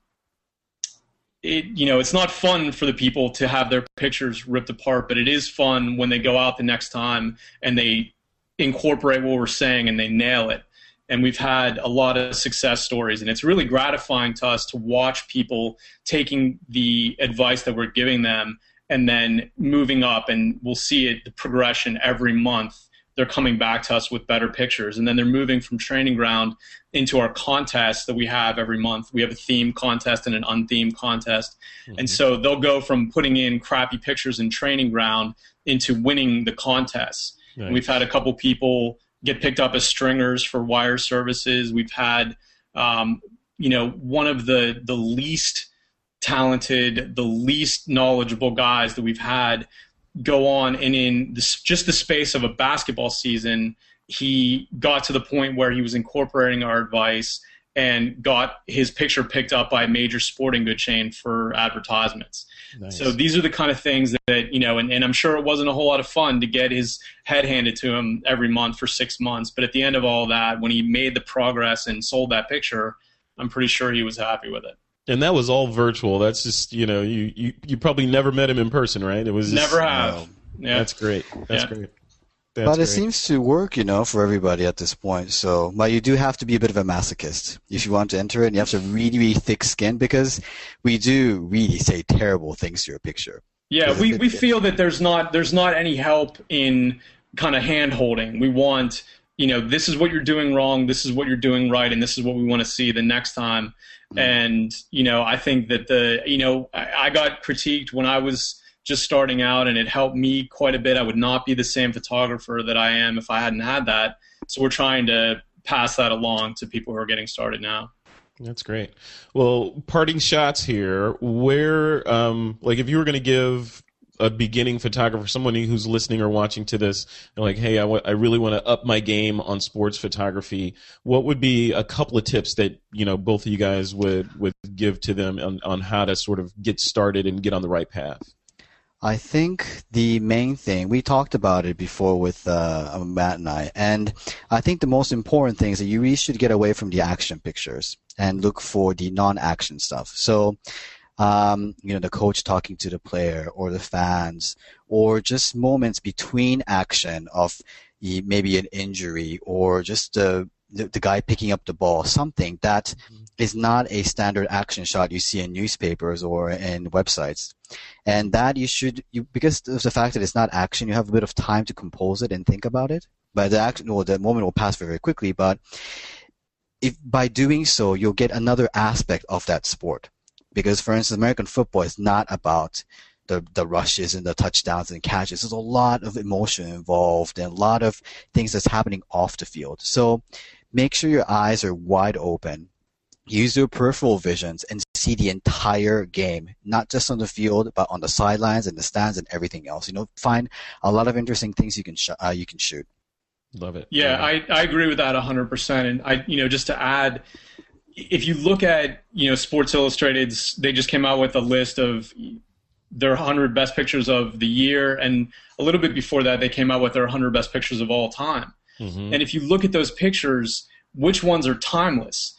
it, you know, it's not fun for the people to have their pictures ripped apart, but it is fun when they go out the next time and they incorporate what we're saying and they nail it. And we've had a lot of success stories, and it's really gratifying to us to watch people taking the advice that we're giving them and then moving up, and we'll see it, the progression every month. They're coming back to us with better pictures, and then they're moving from training ground into our contests that we have every month. We have a themed contest and an unthemed contest. Mm-hmm. And so they'll go from putting in crappy pictures in training ground into winning the contests. Nice. We've had a couple people get picked up as stringers for wire services. We've had, um, you know, one of the the least talented, the least knowledgeable guys that we've had go on, and in this, just the space of a basketball season, he got to the point where he was incorporating our advice and got his picture picked up by a major sporting good chain for advertisements. Nice. So these are the kind of things that, you know, and, and I'm sure it wasn't a whole lot of fun to get his head handed to him every month for six months. But at the end of all that, when he made the progress and sold that picture, I'm pretty sure he was happy with it. And that was all virtual. That's just, you know, you, you, you probably never met him in person, right? It was just, never have. Uh, yeah. That's great. That's yeah. great. That's but it great. seems to work, you know, for everybody at this point. So, but you do have to be a bit of a masochist if you want to enter it. And you have to really, really thick skin, because we do really say terrible things to your picture. Yeah, we, we feel that there's not there's not any help in kind of hand holding. We want, you know, this is what you're doing wrong, this is what you're doing right, and this is what we want to see the next time. Mm-hmm. And, you know, I think that the, you know, I, I got critiqued when I was just starting out, and it helped me quite a bit. I would not be the same photographer that I am if I hadn't had that. So we're trying to pass that along to people who are getting started now. That's great. Well, parting shots here. Where, um, like, if you were going to give a beginning photographer, someone who's listening or watching to this, and like, hey, I, w- I really want to up my game on sports photography, what would be a couple of tips that, you know, both of you guys would, would give to them on, on how to sort of get started and get on the right path? I think the main thing, we talked about it before with uh, Matt and I, and I think the most important thing is that you really should get away from the action pictures and look for the non-action stuff. So, um, you know, the coach talking to the player or the fans, or just moments between action of maybe an injury or just the, the, the guy picking up the ball, something that mm-hmm. is not a standard action shot you see in newspapers or in websites. And that you should, you, because of the fact that it's not action, you have a bit of time to compose it and think about it. But the action, well, the moment will pass very, very quickly. But if by doing so, you'll get another aspect of that sport. Because, for instance, American football is not about the the rushes and the touchdowns and catches. There's a lot of emotion involved and a lot of things that's happening off the field. So make sure your eyes are wide open. Use your peripheral visions and see the entire game, not just on the field, but on the sidelines and the stands and everything else. You know, find a lot of interesting things you can sh- uh, you can shoot. Love it. Yeah, I, I agree with that one hundred percent. And I, you know, just to add, if you look at, you know, Sports Illustrated's, they just came out with a list of their one hundred best pictures of the year, and a little bit before that, they came out with their one hundred best pictures of all time. Mm-hmm. And if you look at those pictures, which ones are timeless?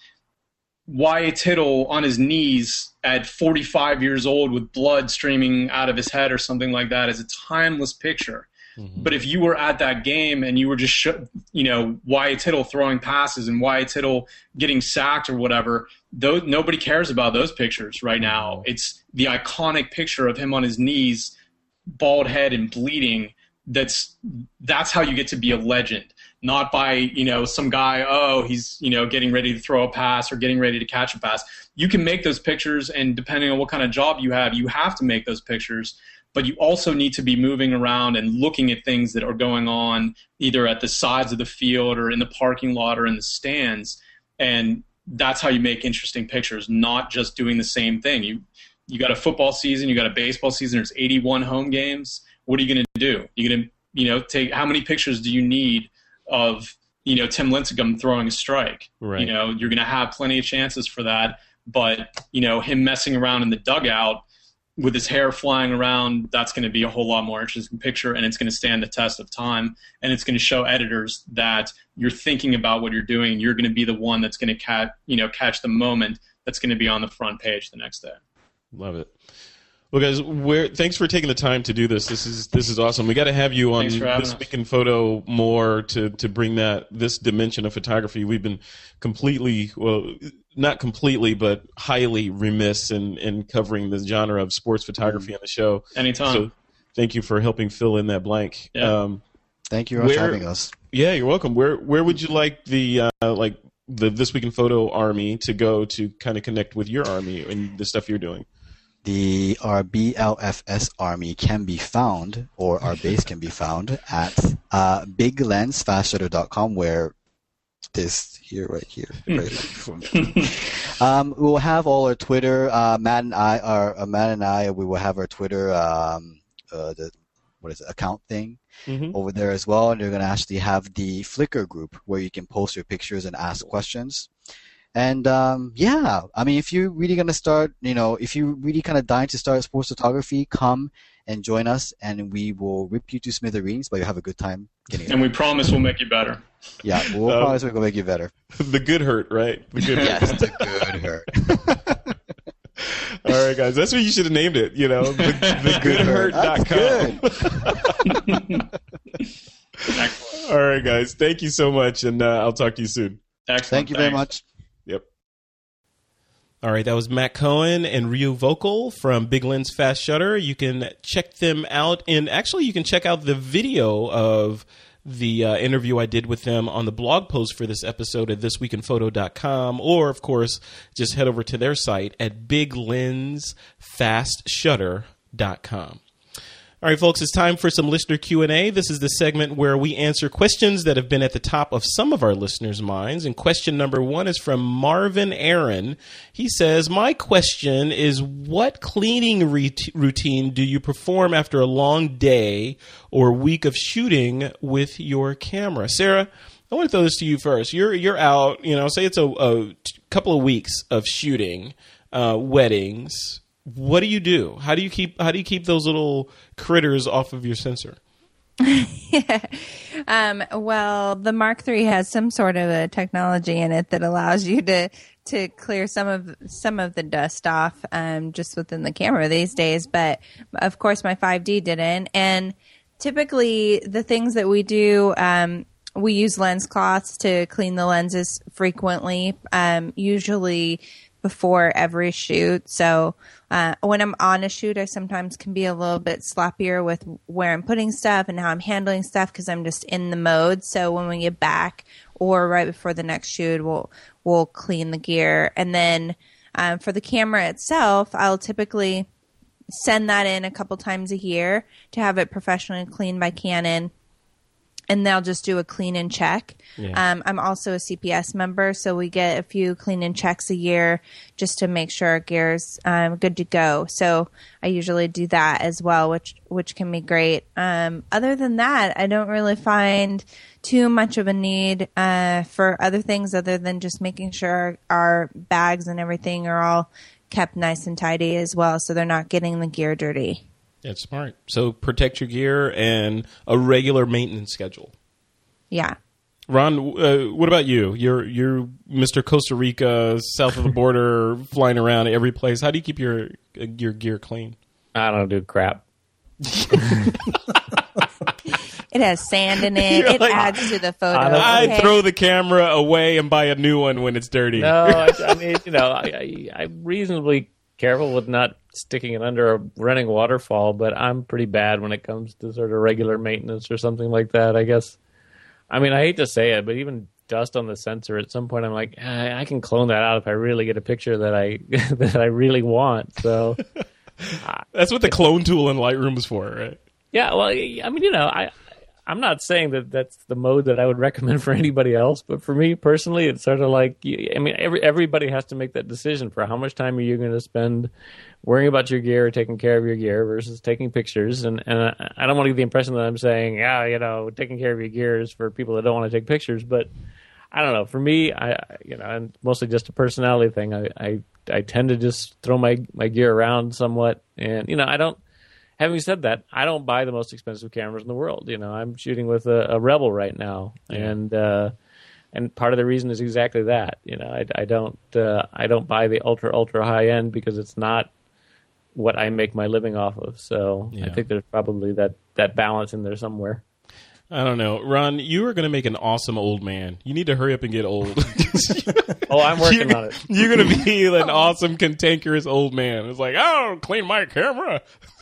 Wyatt Tittle on his knees at forty-five years old with blood streaming out of his head or something like that is a timeless picture. Mm-hmm. But if you were at that game and you were just, sh- you know, Wyatt Tittle throwing passes and Wyatt Tittle getting sacked or whatever, those, nobody cares about those pictures right now. It's the iconic picture of him on his knees, bald head and bleeding. That's that's how you get to be a legend, not by, you know, some guy, oh, he's, you know, getting ready to throw a pass or getting ready to catch a pass. You can make those pictures, and depending on what kind of job you have, you have to make those pictures. But you also need to be moving around and looking at things that are going on either at the sides of the field or in the parking lot or in the stands. And that's how you make interesting pictures, not just doing the same thing. You you got a football season, you got a baseball season, there's eighty-one home games. What are you going to do? You're going to, you know, take, how many pictures do you need of, you know, Tim Lincecum throwing a strike? Right. You know, you're going to have plenty of chances for that. But, you know, him messing around in the dugout with his hair flying around, that's going to be a whole lot more interesting picture, and it's going to stand the test of time, and it's going to show editors that you're thinking about what you're doing. You're going to be the one that's going to catch, you know, catch the moment that's going to be on the front page the next day. Love it. Well, guys, we're, thanks for taking the time to do this. This is this is awesome. We got to have you on This Week in Photo more to to bring that this dimension of photography. We've been completely, well, not completely, but highly remiss in, in covering the genre of sports photography on the show. Anytime. So thank you for helping fill in that blank. Yeah. Um, Thank you for where, having us. Yeah, you're welcome. Where where would you like the uh, like the This Week in Photo army to go to kind of connect with your army and the stuff you're doing? The our B L F S army can be found, or our base can be found at uh, big lens fast shutter dot com, where this here, right here, right um, we will have all our Twitter. Uh, Matt and I, our uh, Matt and I, we will have our Twitter, um, uh, the what is it, account thing mm-hmm. over there as well, and you're gonna actually have the Flickr group where you can post your pictures and ask questions. And, um, yeah, I mean, if you're really going to start, you know, if you're really kind of dying to start sports photography, come and join us, and we will rip you to smithereens, but you'll have a good time getting it. And we promise we'll make you better. Yeah, we'll um, promise we'll make you better. The good hurt, right? The good yes, hurt. The good hurt. All right, guys, that's what you should have named it, you know, the, the good hurt dot com. All right, guys, thank you so much, and uh, I'll talk to you soon. Excellent. Thank you Thanks. very much. Yep. All right, that was Matt Cohen and Ryu Vocal from Big Lens Fast Shutter. You can check them out, and actually you can check out the video of the uh, interview I did with them on the blog post for this episode at this week in photo dot com, or, of course, just head over to their site at big lens fast shutter dot com. All right, folks, it's time for some listener Q and A. This is the segment where we answer questions that have been at the top of some of our listeners' minds. And question number one is from Marvin Aaron. He says, my question is, what cleaning routine do you perform after a long day or week of shooting with your camera? Sarah, I want to throw this to you first. You're you're out, you know, say it's a, a couple of weeks of shooting, uh, weddings. What do you do? How do you keep how do you keep those little critters off of your sensor? yeah. um, well, the Mark three has some sort of a technology in it that allows you to to clear some of some of the dust off um, just within the camera these days. But of course, my five D didn't. And typically, the things that we do, um, we use lens cloths to clean the lenses frequently. Um, usually before every shoot. So uh, when I'm on a shoot, I sometimes can be a little bit sloppier with where I'm putting stuff and how I'm handling stuff because I'm just in the mode. So when we get back or right before the next shoot, we'll we'll clean the gear. And then um, for the camera itself, I'll typically send that in a couple times a year to have it professionally cleaned by Canon. And they'll just do a clean and check. Yeah. Um, I'm also a C P S member, so we get a few clean and checks a year just to make sure our gear's um, good to go. So I usually do that as well, which which can be great. Um, other than that, I don't really find too much of a need uh, for other things other than just making sure our bags and everything are all kept nice and tidy as well, so they're not getting the gear dirty. That's smart. So protect your gear and a regular maintenance schedule. Yeah. Ron, uh, what about you? You're you're Mister Costa Rica, south of the border, flying around every place. How do you keep your your gear clean? I don't do crap. It has sand in it. It like, adds to the photo. I'd okay? throw the camera away and buy a new one when it's dirty. No, I, I mean, you know, I, I, I'm reasonably careful with not sticking it under a running waterfall, but I'm pretty bad when it comes to sort of regular maintenance or something like that, I guess. I mean, I hate to say it, but even dust on the sensor, at some point I'm like, eh, I can clone that out if I really get a picture that I that I really want. So that's what the clone tool in Lightroom is for, right? Yeah, well, I mean, you know, I I'm not saying that that's the mode that I would recommend for anybody else, but for me personally, it's sort of like, I mean, every everybody has to make that decision for how much time are you going to spend worrying about your gear, taking care of your gear versus taking pictures. And, and I don't want to give the impression that I'm saying, yeah, you know, taking care of your gear is for people that don't want to take pictures. But I don't know. For me, I you know, and mostly just a personality thing. I I, I tend to just throw my, my gear around somewhat, and you know, I don't. Having said that, I don't buy the most expensive cameras in the world. You know, I'm shooting with a, a Rebel right now, yeah. and uh, and part of the reason is exactly that. You know, I, I don't uh, I don't buy the ultra ultra high end because it's not what I make my living off of. So yeah. I think there's probably that, that balance in there somewhere. I don't know. Ron, you are going to make an awesome old man. You need to hurry up and get old. Oh, I'm working you're, on it. You're going to be an awesome, cantankerous old man. It's like, oh, clean my camera.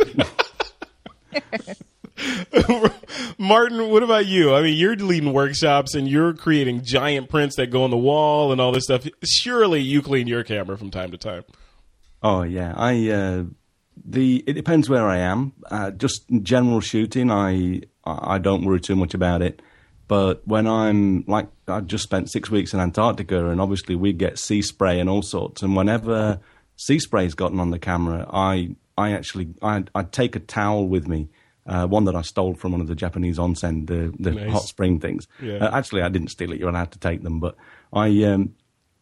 Martin, what about you? I mean, you're leading workshops and you're creating giant prints that go on the wall and all this stuff. Surely you clean your camera from time to time. Oh, yeah. I uh, the It depends where I am. Uh, just general shooting, I... I don't worry too much about it. But when I'm, like, I just spent six weeks in Antarctica, and obviously we get sea spray and all sorts. And whenever sea spray's gotten on the camera, I I actually, I I take a towel with me, uh, one that I stole from one of the Japanese onsen, the, the nice. hot spring things. Yeah. Uh, actually, I didn't steal it. You're allowed to take them. But I, um,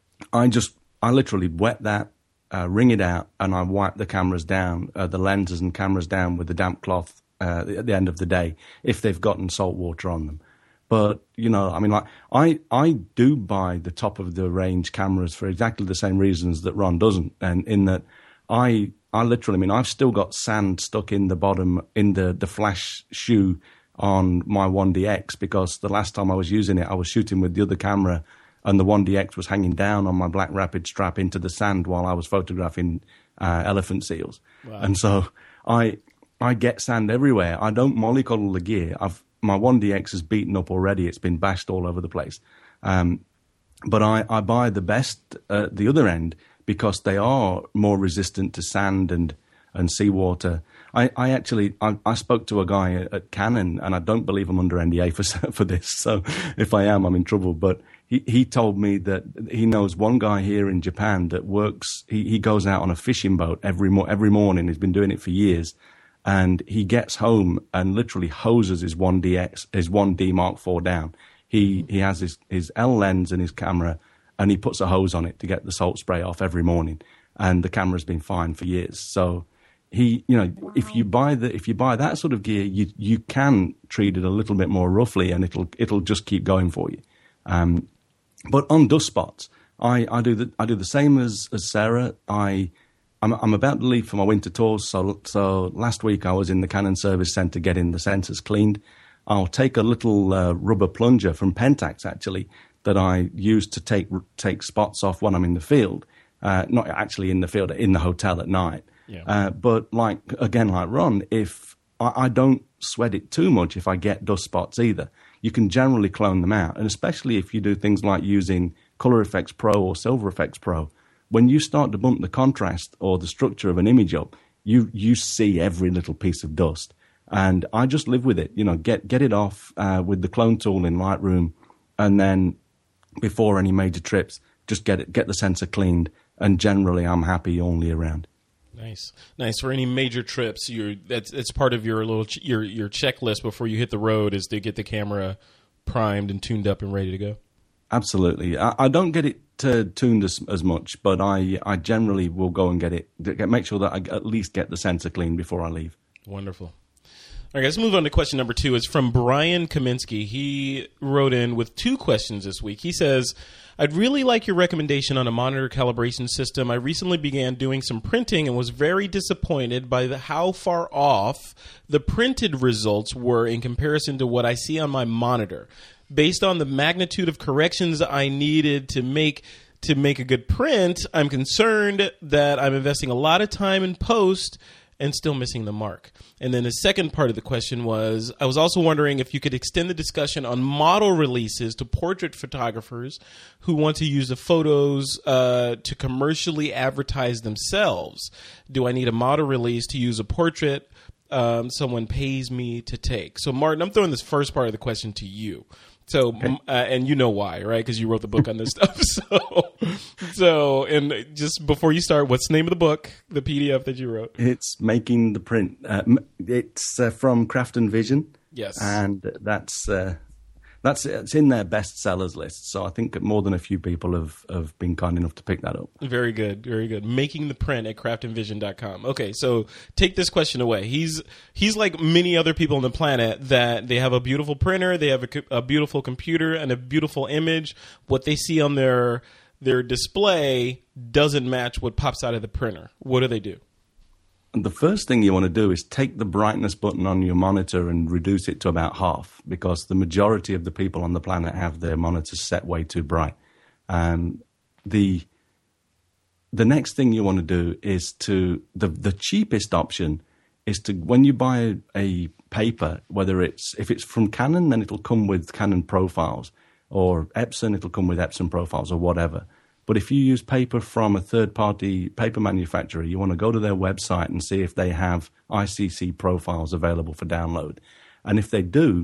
I just, I literally wet that, uh, wring it out, and I wipe the cameras down, uh, the lenses and cameras down with the damp cloth. Uh, at the end of the day, if they've gotten salt water on them. But, you know, I mean, like, I, I do buy the top of the range cameras for exactly the same reasons that Ron doesn't. And in that I, I literally, I mean, I've still got sand stuck in the bottom, in the, the flash shoe on my one D X, because the last time I was using it, I was shooting with the other camera and the one D X was hanging down on my Black Rapid strap into the sand while I was photographing uh, elephant seals. Wow. And so I... I get sand everywhere. I don't mollycoddle the gear. I've, my one D X is beaten up already. It's been bashed all over the place. Um, but I, I buy the best at the other end because they are more resistant to sand and, and seawater. I, I actually, I, I spoke to a guy at, at Canon, and I don't believe I'm under N D A for, for this. So if I am, I'm in trouble. But he, he told me that he knows one guy here in Japan that works, he, he goes out on a fishing boat every, mo- every morning. He's been doing it for years. And he gets home and literally hoses his one D X, his one D Mark four down. He he has his, his L lens and his camera, and he puts a hose on it to get the salt spray off every morning. And the camera's been fine for years. So he, you know, wow. if you buy the if you buy that sort of gear, you you can treat it a little bit more roughly, and it'll it'll just keep going for you. Um, but on dust spots, I, I do the I do the same as as Sarah. I I'm, I'm about to leave for my winter tours, so so last week I was in the Canon Service Centre getting the sensors cleaned. I'll take a little uh, rubber plunger from Pentax, actually, that I use to take take spots off when I'm in the field. Uh, not actually in the field, in the hotel at night. Yeah. Uh, but like again, like Ron, if I, I don't sweat it too much if I get dust spots either. You can generally clone them out, and especially if you do things like using Color Effects Pro or Silver Effects Pro. When you start to bump the contrast or the structure of an image up, you you see every little piece of dust. And I just live with it, you know, get get it off uh, with the clone tool in Lightroom, and then before any major trips, just get it, get the sensor cleaned, and generally I'm happy all year round. Nice, nice. For any major trips, you're that's it's part of your little ch- your your checklist before you hit the road is to get the camera primed and tuned up and ready to go. Absolutely. I, I don't get it uh, tuned as, as much, but I, I generally will go and get it, get, make sure that I at least get the sensor clean before I leave. Wonderful. All right, let's move on to question number two. It's from Brian Kaminsky. He wrote in with two questions this week. He says, I'd really like your recommendation on a monitor calibration system. I recently began doing some printing and was very disappointed by the, how far off the printed results were in comparison to what I see on my monitor. Based on the magnitude of corrections I needed to make to make a good print, I'm concerned that I'm investing a lot of time in post and still missing the mark. And then the second part of the question was, I was also wondering if you could extend the discussion on model releases to portrait photographers who want to use the photos uh, to commercially advertise themselves. Do I need a model release to use a portrait um, someone pays me to take? So, Martin, I'm throwing this first part of the question to you. So, okay. uh, and you know why, right? Because you wrote the book on this stuff. So, so, and just before you start, what's the name of the book, the P D F that you wrote? It's Making the Print. Uh, it's uh, from Craft and Vision. Yes. And that's uh, that's it's in their bestsellers list. So I think more than a few people have, have been kind enough to pick that up. Very good, very good. Making the Print at craft and vision dot com. Okay, so take this question away. He's he's like many other people on the planet that they have a beautiful printer, they have a, a beautiful computer, and a beautiful image. What they see on their their display doesn't match what pops out of the printer. What do they do? And the first thing you want to do is take the brightness button on your monitor and reduce it to about half, because the majority of the people on the planet have their monitors set way too bright. Um, the the next thing you want to do is to the the cheapest option is to, when you buy a, a paper, whether it's if it's from Canon, then it'll come with Canon profiles, or Epson, it'll come with Epson profiles, or whatever. But if you use paper from a third-party paper manufacturer, you want to go to their website and see if they have I C C profiles available for download. And if they do,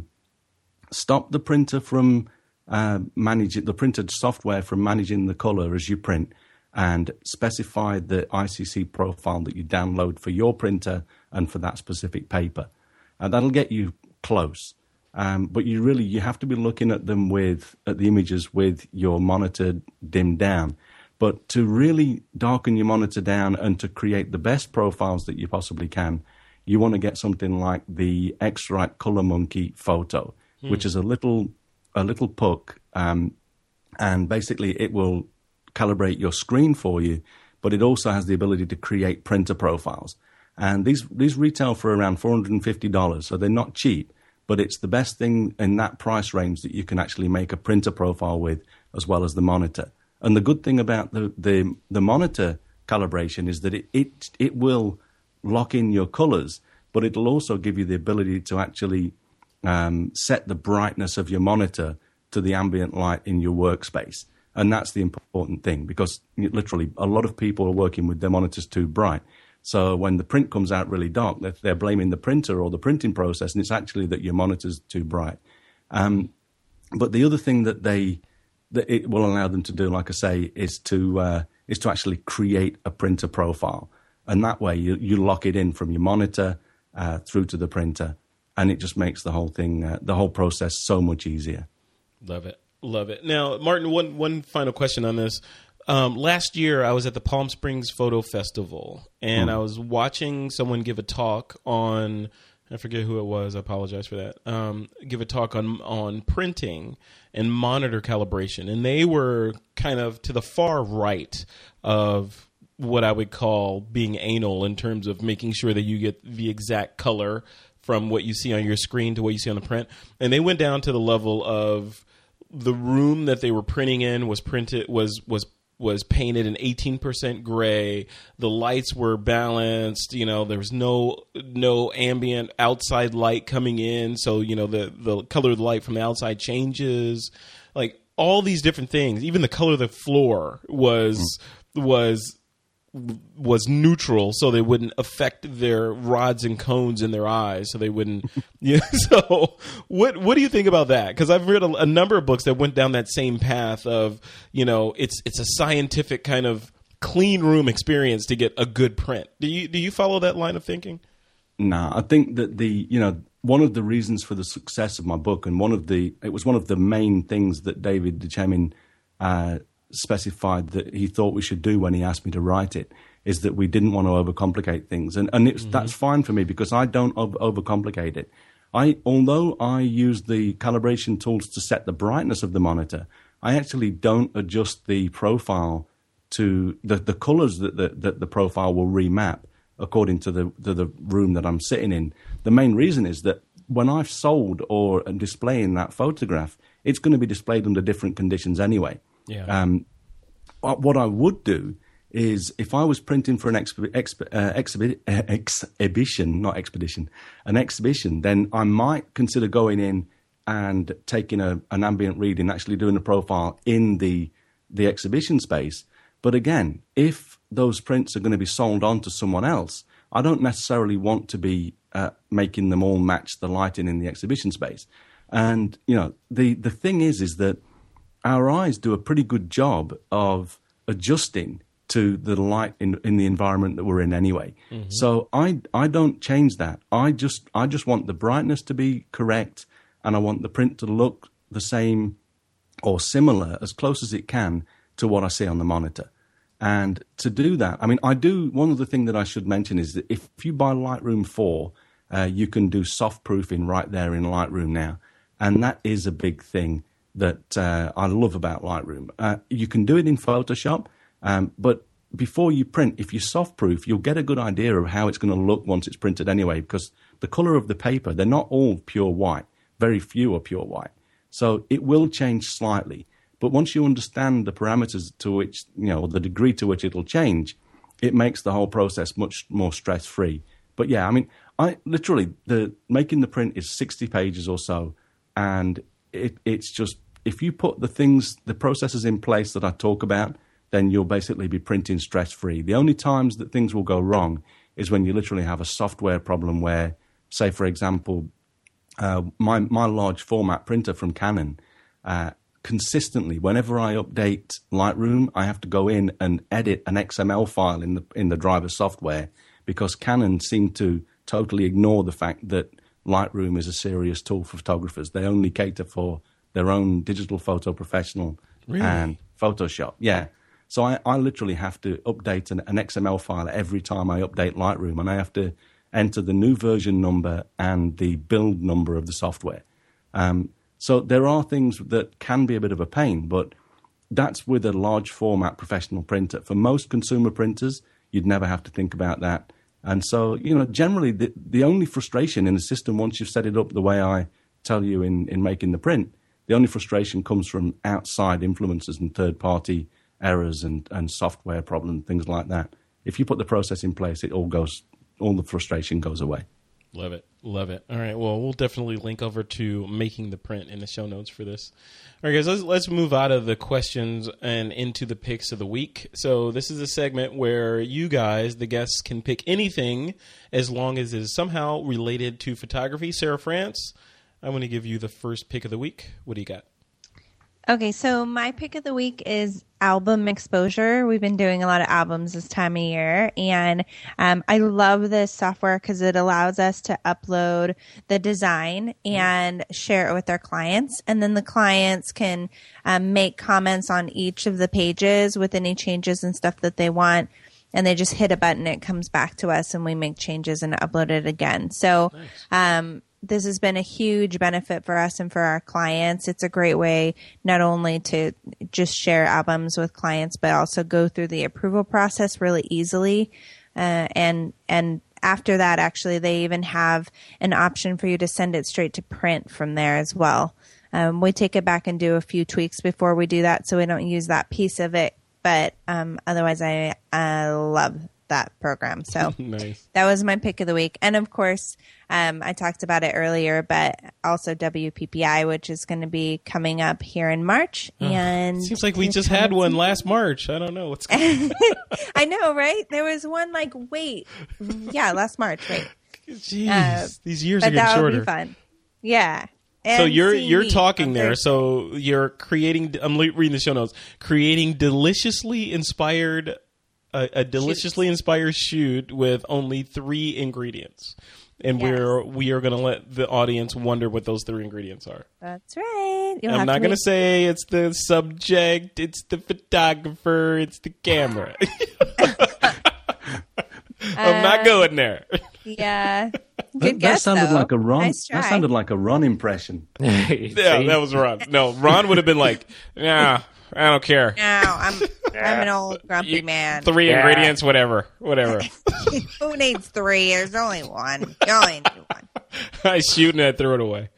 stop the printer from uh, managing the printed software from managing the color as you print, and specify the I C C profile that you download for your printer and for that specific paper. And that'll get you close. Um, but you really, you have to be looking at them with, at the images with your monitor dimmed down. But to really darken your monitor down and to create the best profiles that you possibly can, you want to get something like the X-Rite Color Monkey Photo, mm. which is a little, a little puck. Um, and basically it will calibrate your screen for you, but it also has the ability to create printer profiles. And these, these retail for around four hundred fifty dollars, so they're not cheap. But it's the best thing in that price range that you can actually make a printer profile with, as well as the monitor. And the good thing about the the, the monitor calibration is that it, it it will lock in your colors, but it'll also give you the ability to actually um, set the brightness of your monitor to the ambient light in your workspace. And that's the important thing, because literally a lot of people are working with their monitors too bright. So when the print comes out really dark, they're blaming the printer or the printing process, and it's actually that your monitor's too bright. Um, but the other thing that they that it will allow them to do, like I say, is to uh, is to actually create a printer profile, and that way you you lock it in from your monitor uh, through to the printer, and it just makes the whole thing, uh, the whole process, so much easier. Love it, love it. Now, Martin, one one final question on this. Um, last year, I was at the Palm Springs Photo Festival, and mm. I was watching someone give a talk on, I forget who it was, I apologize for that, um, give a talk on on printing and monitor calibration. And they were kind of to the far right of what I would call being anal in terms of making sure that you get the exact color from what you see on your screen to what you see on the print. And they went down to the level of the room that they were printing in was printed, was was was painted in eighteen percent gray. The lights were balanced. You know, there was no no ambient outside light coming in. So, you know, the, the color of the light from the outside changes. Like, all these different things. Even the color of the floor was mm. was was neutral, so they wouldn't affect their rods and cones in their eyes, so they wouldn't. Yeah. So, what what do you think about that? Because I've read a, a number of books that went down that same path of, you know, it's it's a scientific kind of clean room experience to get a good print. Do you do you follow that line of thinking? No, I think that the you know one of the reasons for the success of my book, and one of the it was one of the main things that David Duchemin uh specified that he thought we should do when he asked me to write it, is that we didn't want to overcomplicate things. And, and it's, Mm-hmm. that's fine for me because I don't over- overcomplicate it. I, although I use the calibration tools to set the brightness of the monitor, I actually don't adjust the profile to the, the colors that the, that the profile will remap according to the, to the room that I'm sitting in. The main reason is that when I've sold or displaying that photograph, it's going to be displayed under different conditions anyway. Yeah. Um, what I would do is if I was printing for an exp- exp- uh, exhibi- uh, exhibition, not expedition, an exhibition, then I might consider going in and taking a, an ambient reading, actually doing a profile in the the exhibition space. But again, if those prints are going to be sold on to someone else, I don't necessarily want to be uh, making them all match the lighting in the exhibition space. And, you know, the, the thing is, is that our eyes do a pretty good job of adjusting to the light in, in the environment that we're in anyway. Mm-hmm. So I, I don't change that. I just, I just want the brightness to be correct, and I want the print to look the same or similar, as close as it can, to what I see on the monitor. And to do that, I mean, I do, one of the things that I should mention is that if you buy Lightroom four, uh, you can do soft proofing right there in Lightroom now. And that is a big thing that uh, I love about Lightroom. Uh, you can do it in Photoshop, um, but before you print, if you soft proof, you'll get a good idea of how it's going to look once it's printed anyway, because the color of the paper, they're not all pure white. Very few are pure white. So it will change slightly. But once you understand the parameters to which, you know, the degree to which it'll change, it makes the whole process much more stress-free. But yeah, I mean, I literally, the making the print is sixty pages or so. And it, it's just, if you put the things, the processes in place that I talk about, then you'll basically be printing stress-free. The only times that things will go wrong is when you literally have a software problem where, say, for example, uh, my, my large format printer from Canon, uh, consistently, whenever I update Lightroom, I have to go in and edit an X M L file in the in the driver software, because Canon seem to totally ignore the fact that Lightroom is a serious tool for photographers. They only cater for their own digital photo professional Really? and Photoshop. Yeah. So I, I literally have to update an, an X M L file every time I update Lightroom, and I have to enter the new version number and the build number of the software. Um, so there are things that can be a bit of a pain, but that's with a large format professional printer. For most consumer printers, you'd never have to think about that. And so, you know, generally the, the only frustration in the system, once you've set it up the way I tell you in, in making the print, the only frustration comes from outside influences and third-party errors and, and software problems, things like that. If you put the process in place, it all goes, all the frustration goes away. Love it. Love it. All right. Well, we'll definitely link over to making the print in the show notes for this. All right, guys, let's, let's move out of the questions and into the picks of the week. So this is a segment where you guys, the guests, can pick anything as long as it is somehow related to photography. Sarah France, I'm going to give you the first pick of the week. What do you got? Okay, so my pick of the week is album exposure. We've been doing a lot of albums this time of year, and um, I love this software because it allows us to upload the design and share it with our clients, and then the clients can um, make comments on each of the pages with any changes and stuff that they want, and they just hit a button, it comes back to us, and we make changes and upload it again. So nice. um This has been a huge benefit for us and for our clients. It's a great way not only to just share albums with clients, but also go through the approval process really easily. Uh, and and after that, actually, they even have an option for you to send it straight to print from there as well. Um, we take it back and do a few tweaks before we do that, so we don't use that piece of it. But um, otherwise, I, I love that program. So nice. That was my pick of the week. And of course, um, I talked about it earlier, but also W P P I, which is going to be coming up here in March. Oh, and seems like we just had one last March. I don't know what's going on. I know, right? There was one like, wait, yeah, last March, right? Jeez, uh, these years but are getting that shorter. Would be fun. Yeah. And so you're you're me. talking okay. there. So you're creating. I'm reading the show notes. Creating deliciously inspired. A, a deliciously Shoots. inspired shoot with only three ingredients, and yes. we're we are going to let the audience wonder what those three ingredients are. That's right. You'll I'm have not to going to make- say it's the subject, it's the photographer, it's the camera. I'm not going there. Yeah. Good That, guess, that sounded though. like a Ron. Nice try. That sounded like a Ron impression. Yeah, that was Ron. No, Ron would have been like, "Yeah, I don't care. No, I'm I'm an old grumpy You- man. Three Yeah. ingredients, whatever, whatever." Who needs three? There's only one. You only need one. I shoot and I throw it away.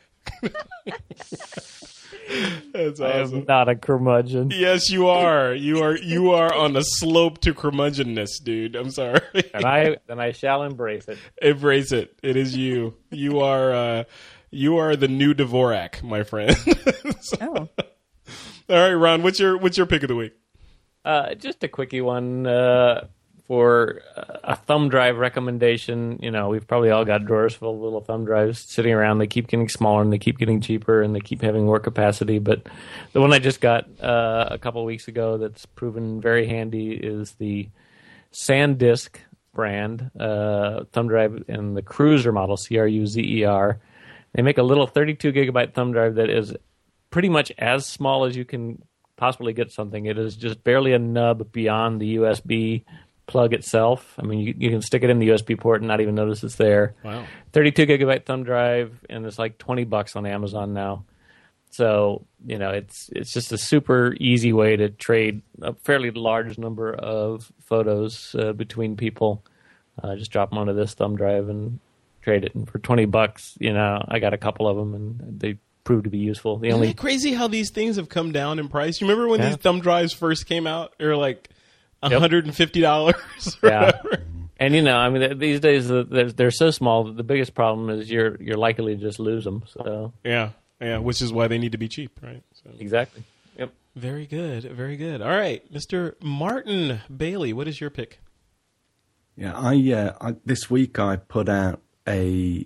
That's I awesome. am not a curmudgeon. Yes, you are. You are. You are on the slope to curmudgeonness, dude. I'm sorry. And I and I shall embrace it. Embrace it. It is you. You are. Uh, you are the new Dvorak, my friend. So- Oh. all right, Ron. What's your What's your pick of the week? Uh, just a quickie one uh, for a thumb drive recommendation. You know, we've probably all got drawers full of little thumb drives sitting around. They keep getting smaller and they keep getting cheaper and they keep having more capacity. But the one I just got uh, a couple of weeks ago that's proven very handy is the SanDisk brand uh, thumb drive and the Cruzer model, C R U Z E R. They make a little thirty-two gigabyte thumb drive that is pretty much as small as you can possibly get something. It is just barely a nub beyond the U S B plug itself. I mean, you, you can stick it in the U S B port and not even notice it's there. Wow. thirty-two gigabyte thumb drive, and it's like twenty bucks on Amazon now. So, you know, it's it's just a super easy way to trade a fairly large number of photos uh, between people. Uh, just drop them onto this thumb drive and trade it. And for twenty bucks, you know, I got a couple of them, and they proved to be useful. The Isn't only it crazy how these things have come down in price? You remember when Yeah. these thumb drives first came out? They were like one Yep. hundred fifty dollars. Yeah. And you know, I mean, th- these days uh, they're, they're so small that the biggest problem is you're you're likely to just lose them. So Yeah, yeah, which is why they need to be cheap, right? So, exactly. Yep. very good, very good. All right, Mister Martin Bailey, what is your pick? Yeah, I, uh, I this week I put out a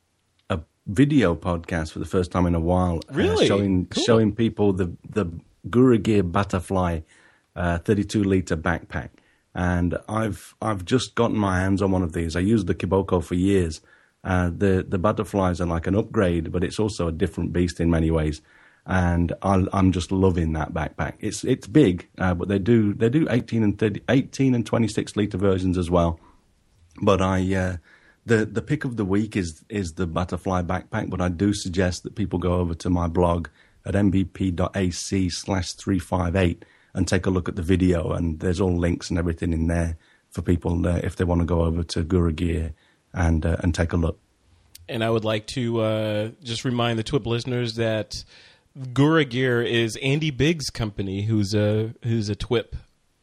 a video podcast for the first time in a while, Really? uh, showing Cool. showing people the the Gura Gear Butterfly uh, thirty-two liter backpack, and I've I've just gotten my hands on one of these. I used the Kiboko for years. Uh, the the butterflies are like an upgrade, but it's also a different beast in many ways. And I, I'm just loving that backpack. It's it's big, uh, but they do they do eighteen and thirty, eighteen and twenty-six liter versions as well. But I uh, the the pick of the week is is the butterfly backpack. But I do suggest that people go over to my blog at m b p dot a c slash three five eight and take a look at the video. And there's all links and everything in there for people uh, if they want to go over to Gura Gear and uh, and take a look. And I would like to uh, just remind the Twip listeners that Gura Gear is Andy Biggs' company, who's a who's a Twip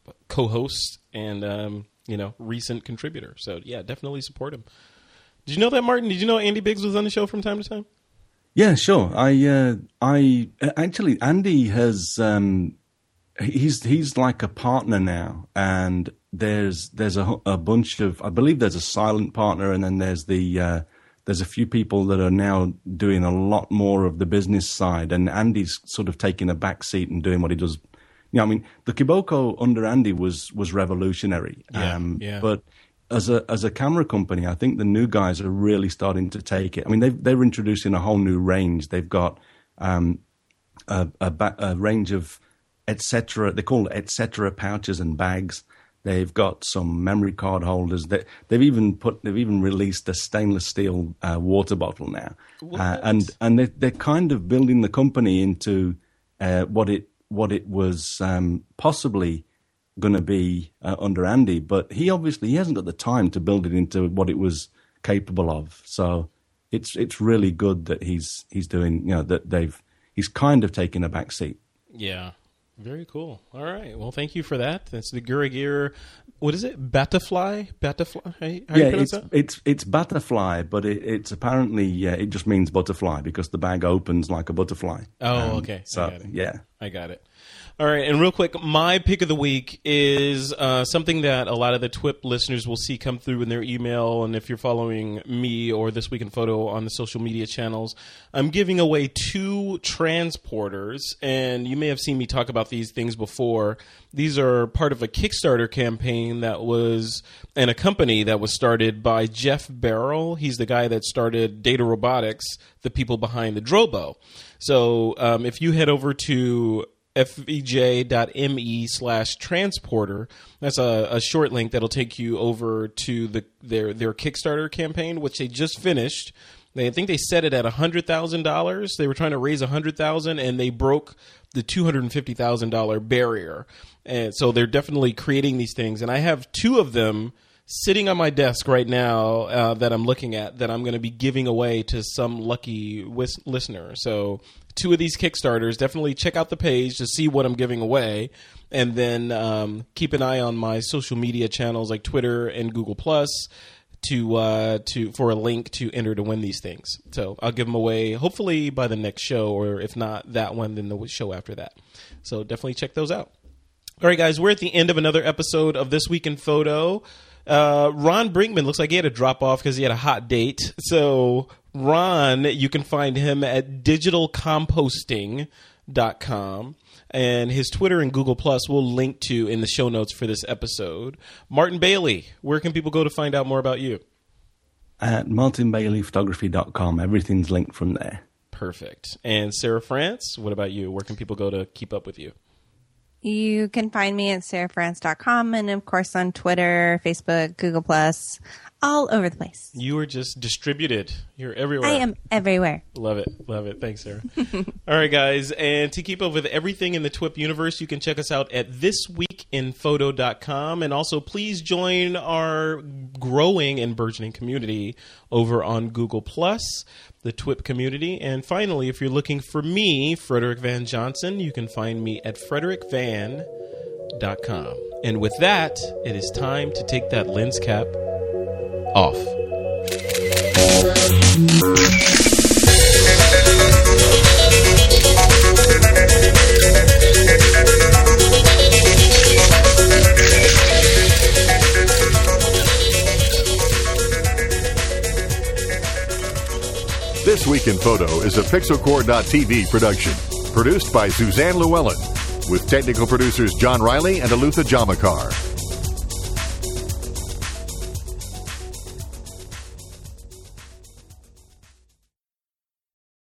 co-host and um, you know recent contributor. So yeah, definitely support him. Did you know that, Martin? Did you know Andy Biggs was on the show from time to time? Yeah, sure. I uh, I actually Andy has um, he's he's like a partner now, and there's there's a, a bunch of I believe there's a silent partner, and then there's the uh, there's a few people that are now doing a lot more of the business side, and Andy's sort of taking a back seat and doing what he does. You know, I mean, the Kiboko under Andy was was revolutionary, Yeah, um, yeah. but as a as a camera company, I think the new guys are really starting to take it. I mean, they they're introducing a whole new range. They've got um, a, a, ba- a range of et cetera. They call it et cetera pouches and bags. They've got some memory card holders. They, they've even put. They've even released a stainless steel uh, water bottle now, uh, and and they, they're kind of building the company into uh, what it what it was um, possibly going to be uh, under Andy. But he obviously he hasn't got the time to build it into what it was capable of. So it's it's really good that he's he's doing. You know that they've he's kind of taking a back seat. Yeah. Very cool. All right. Well, thank you for that. That's the Gura Gear. What is it? Batafly? Batafly? How, how yeah, you pronounce it's, that? it's it's butterfly, but it, it's apparently uh, it just means butterfly because the bag opens like a butterfly. Oh, Um, okay. I So got it. yeah, I got it. All right, and real quick, my pick of the week is uh, something that a lot of the Twip listeners will see come through in their email, and if you're following me or This Week in Photo on the social media channels, I'm giving away two transporters, and you may have seen me talk about these things before. These are part of a Kickstarter campaign that was, and a company that was started by Jeff Barrell. He's the guy that started Data Robotics, the people behind the Drobo. So um, if you head over to fvj.me slash transporter. That's a, a short link that'll take you over to the their their Kickstarter campaign, which they just finished. They I think they set it at one hundred thousand dollars. They were trying to raise one hundred thousand dollars, and they broke the two hundred fifty thousand dollars barrier. And so they're definitely creating these things. And I have two of them sitting on my desk right now uh, that I'm looking at that I'm going to be giving away to some lucky wis- listener. So two of these Kickstarters, definitely check out the page to see what I'm giving away. And then um, keep an eye on my social media channels like Twitter and Google Plus to uh, to for a link to enter to win these things. So I'll give them away hopefully by the next show, or if not that one, then the show after that. So definitely check those out. All right, guys, we're at the end of another episode of This Week in Photo. Uh, Ron Brinkman looks like he had to drop off because he had a hot date. So Ron, you can find him at digital composting dot com. And his Twitter and Google Plus we'll link to in the show notes for this episode. Martin Bailey, where can people go to find out more about you? At martin bailey photography dot com. Everything's linked from there. Perfect. And Sarah France, what about you? Where can people go to keep up with you? You can find me at sarah france dot com and, of course, on Twitter, Facebook, Google Plus, all over the place. You are just distributed. You're everywhere. I am everywhere. Love it. Love it. Thanks, Sarah. All right, guys. And to keep up with everything in the T W I P universe, you can check us out at this week in photo dot com. And also, please join our growing and burgeoning community over on Google Plus, the T W I P community. And finally, if you're looking for me, Frederick Van Johnson, you can find me at frederick van dot com. And with that, it is time to take that lens cap off. This Week in Photo is a Pixelcore dot T V production. Produced by Suzanne Llewellyn. With technical producers John Riley and Alutha Jamakar.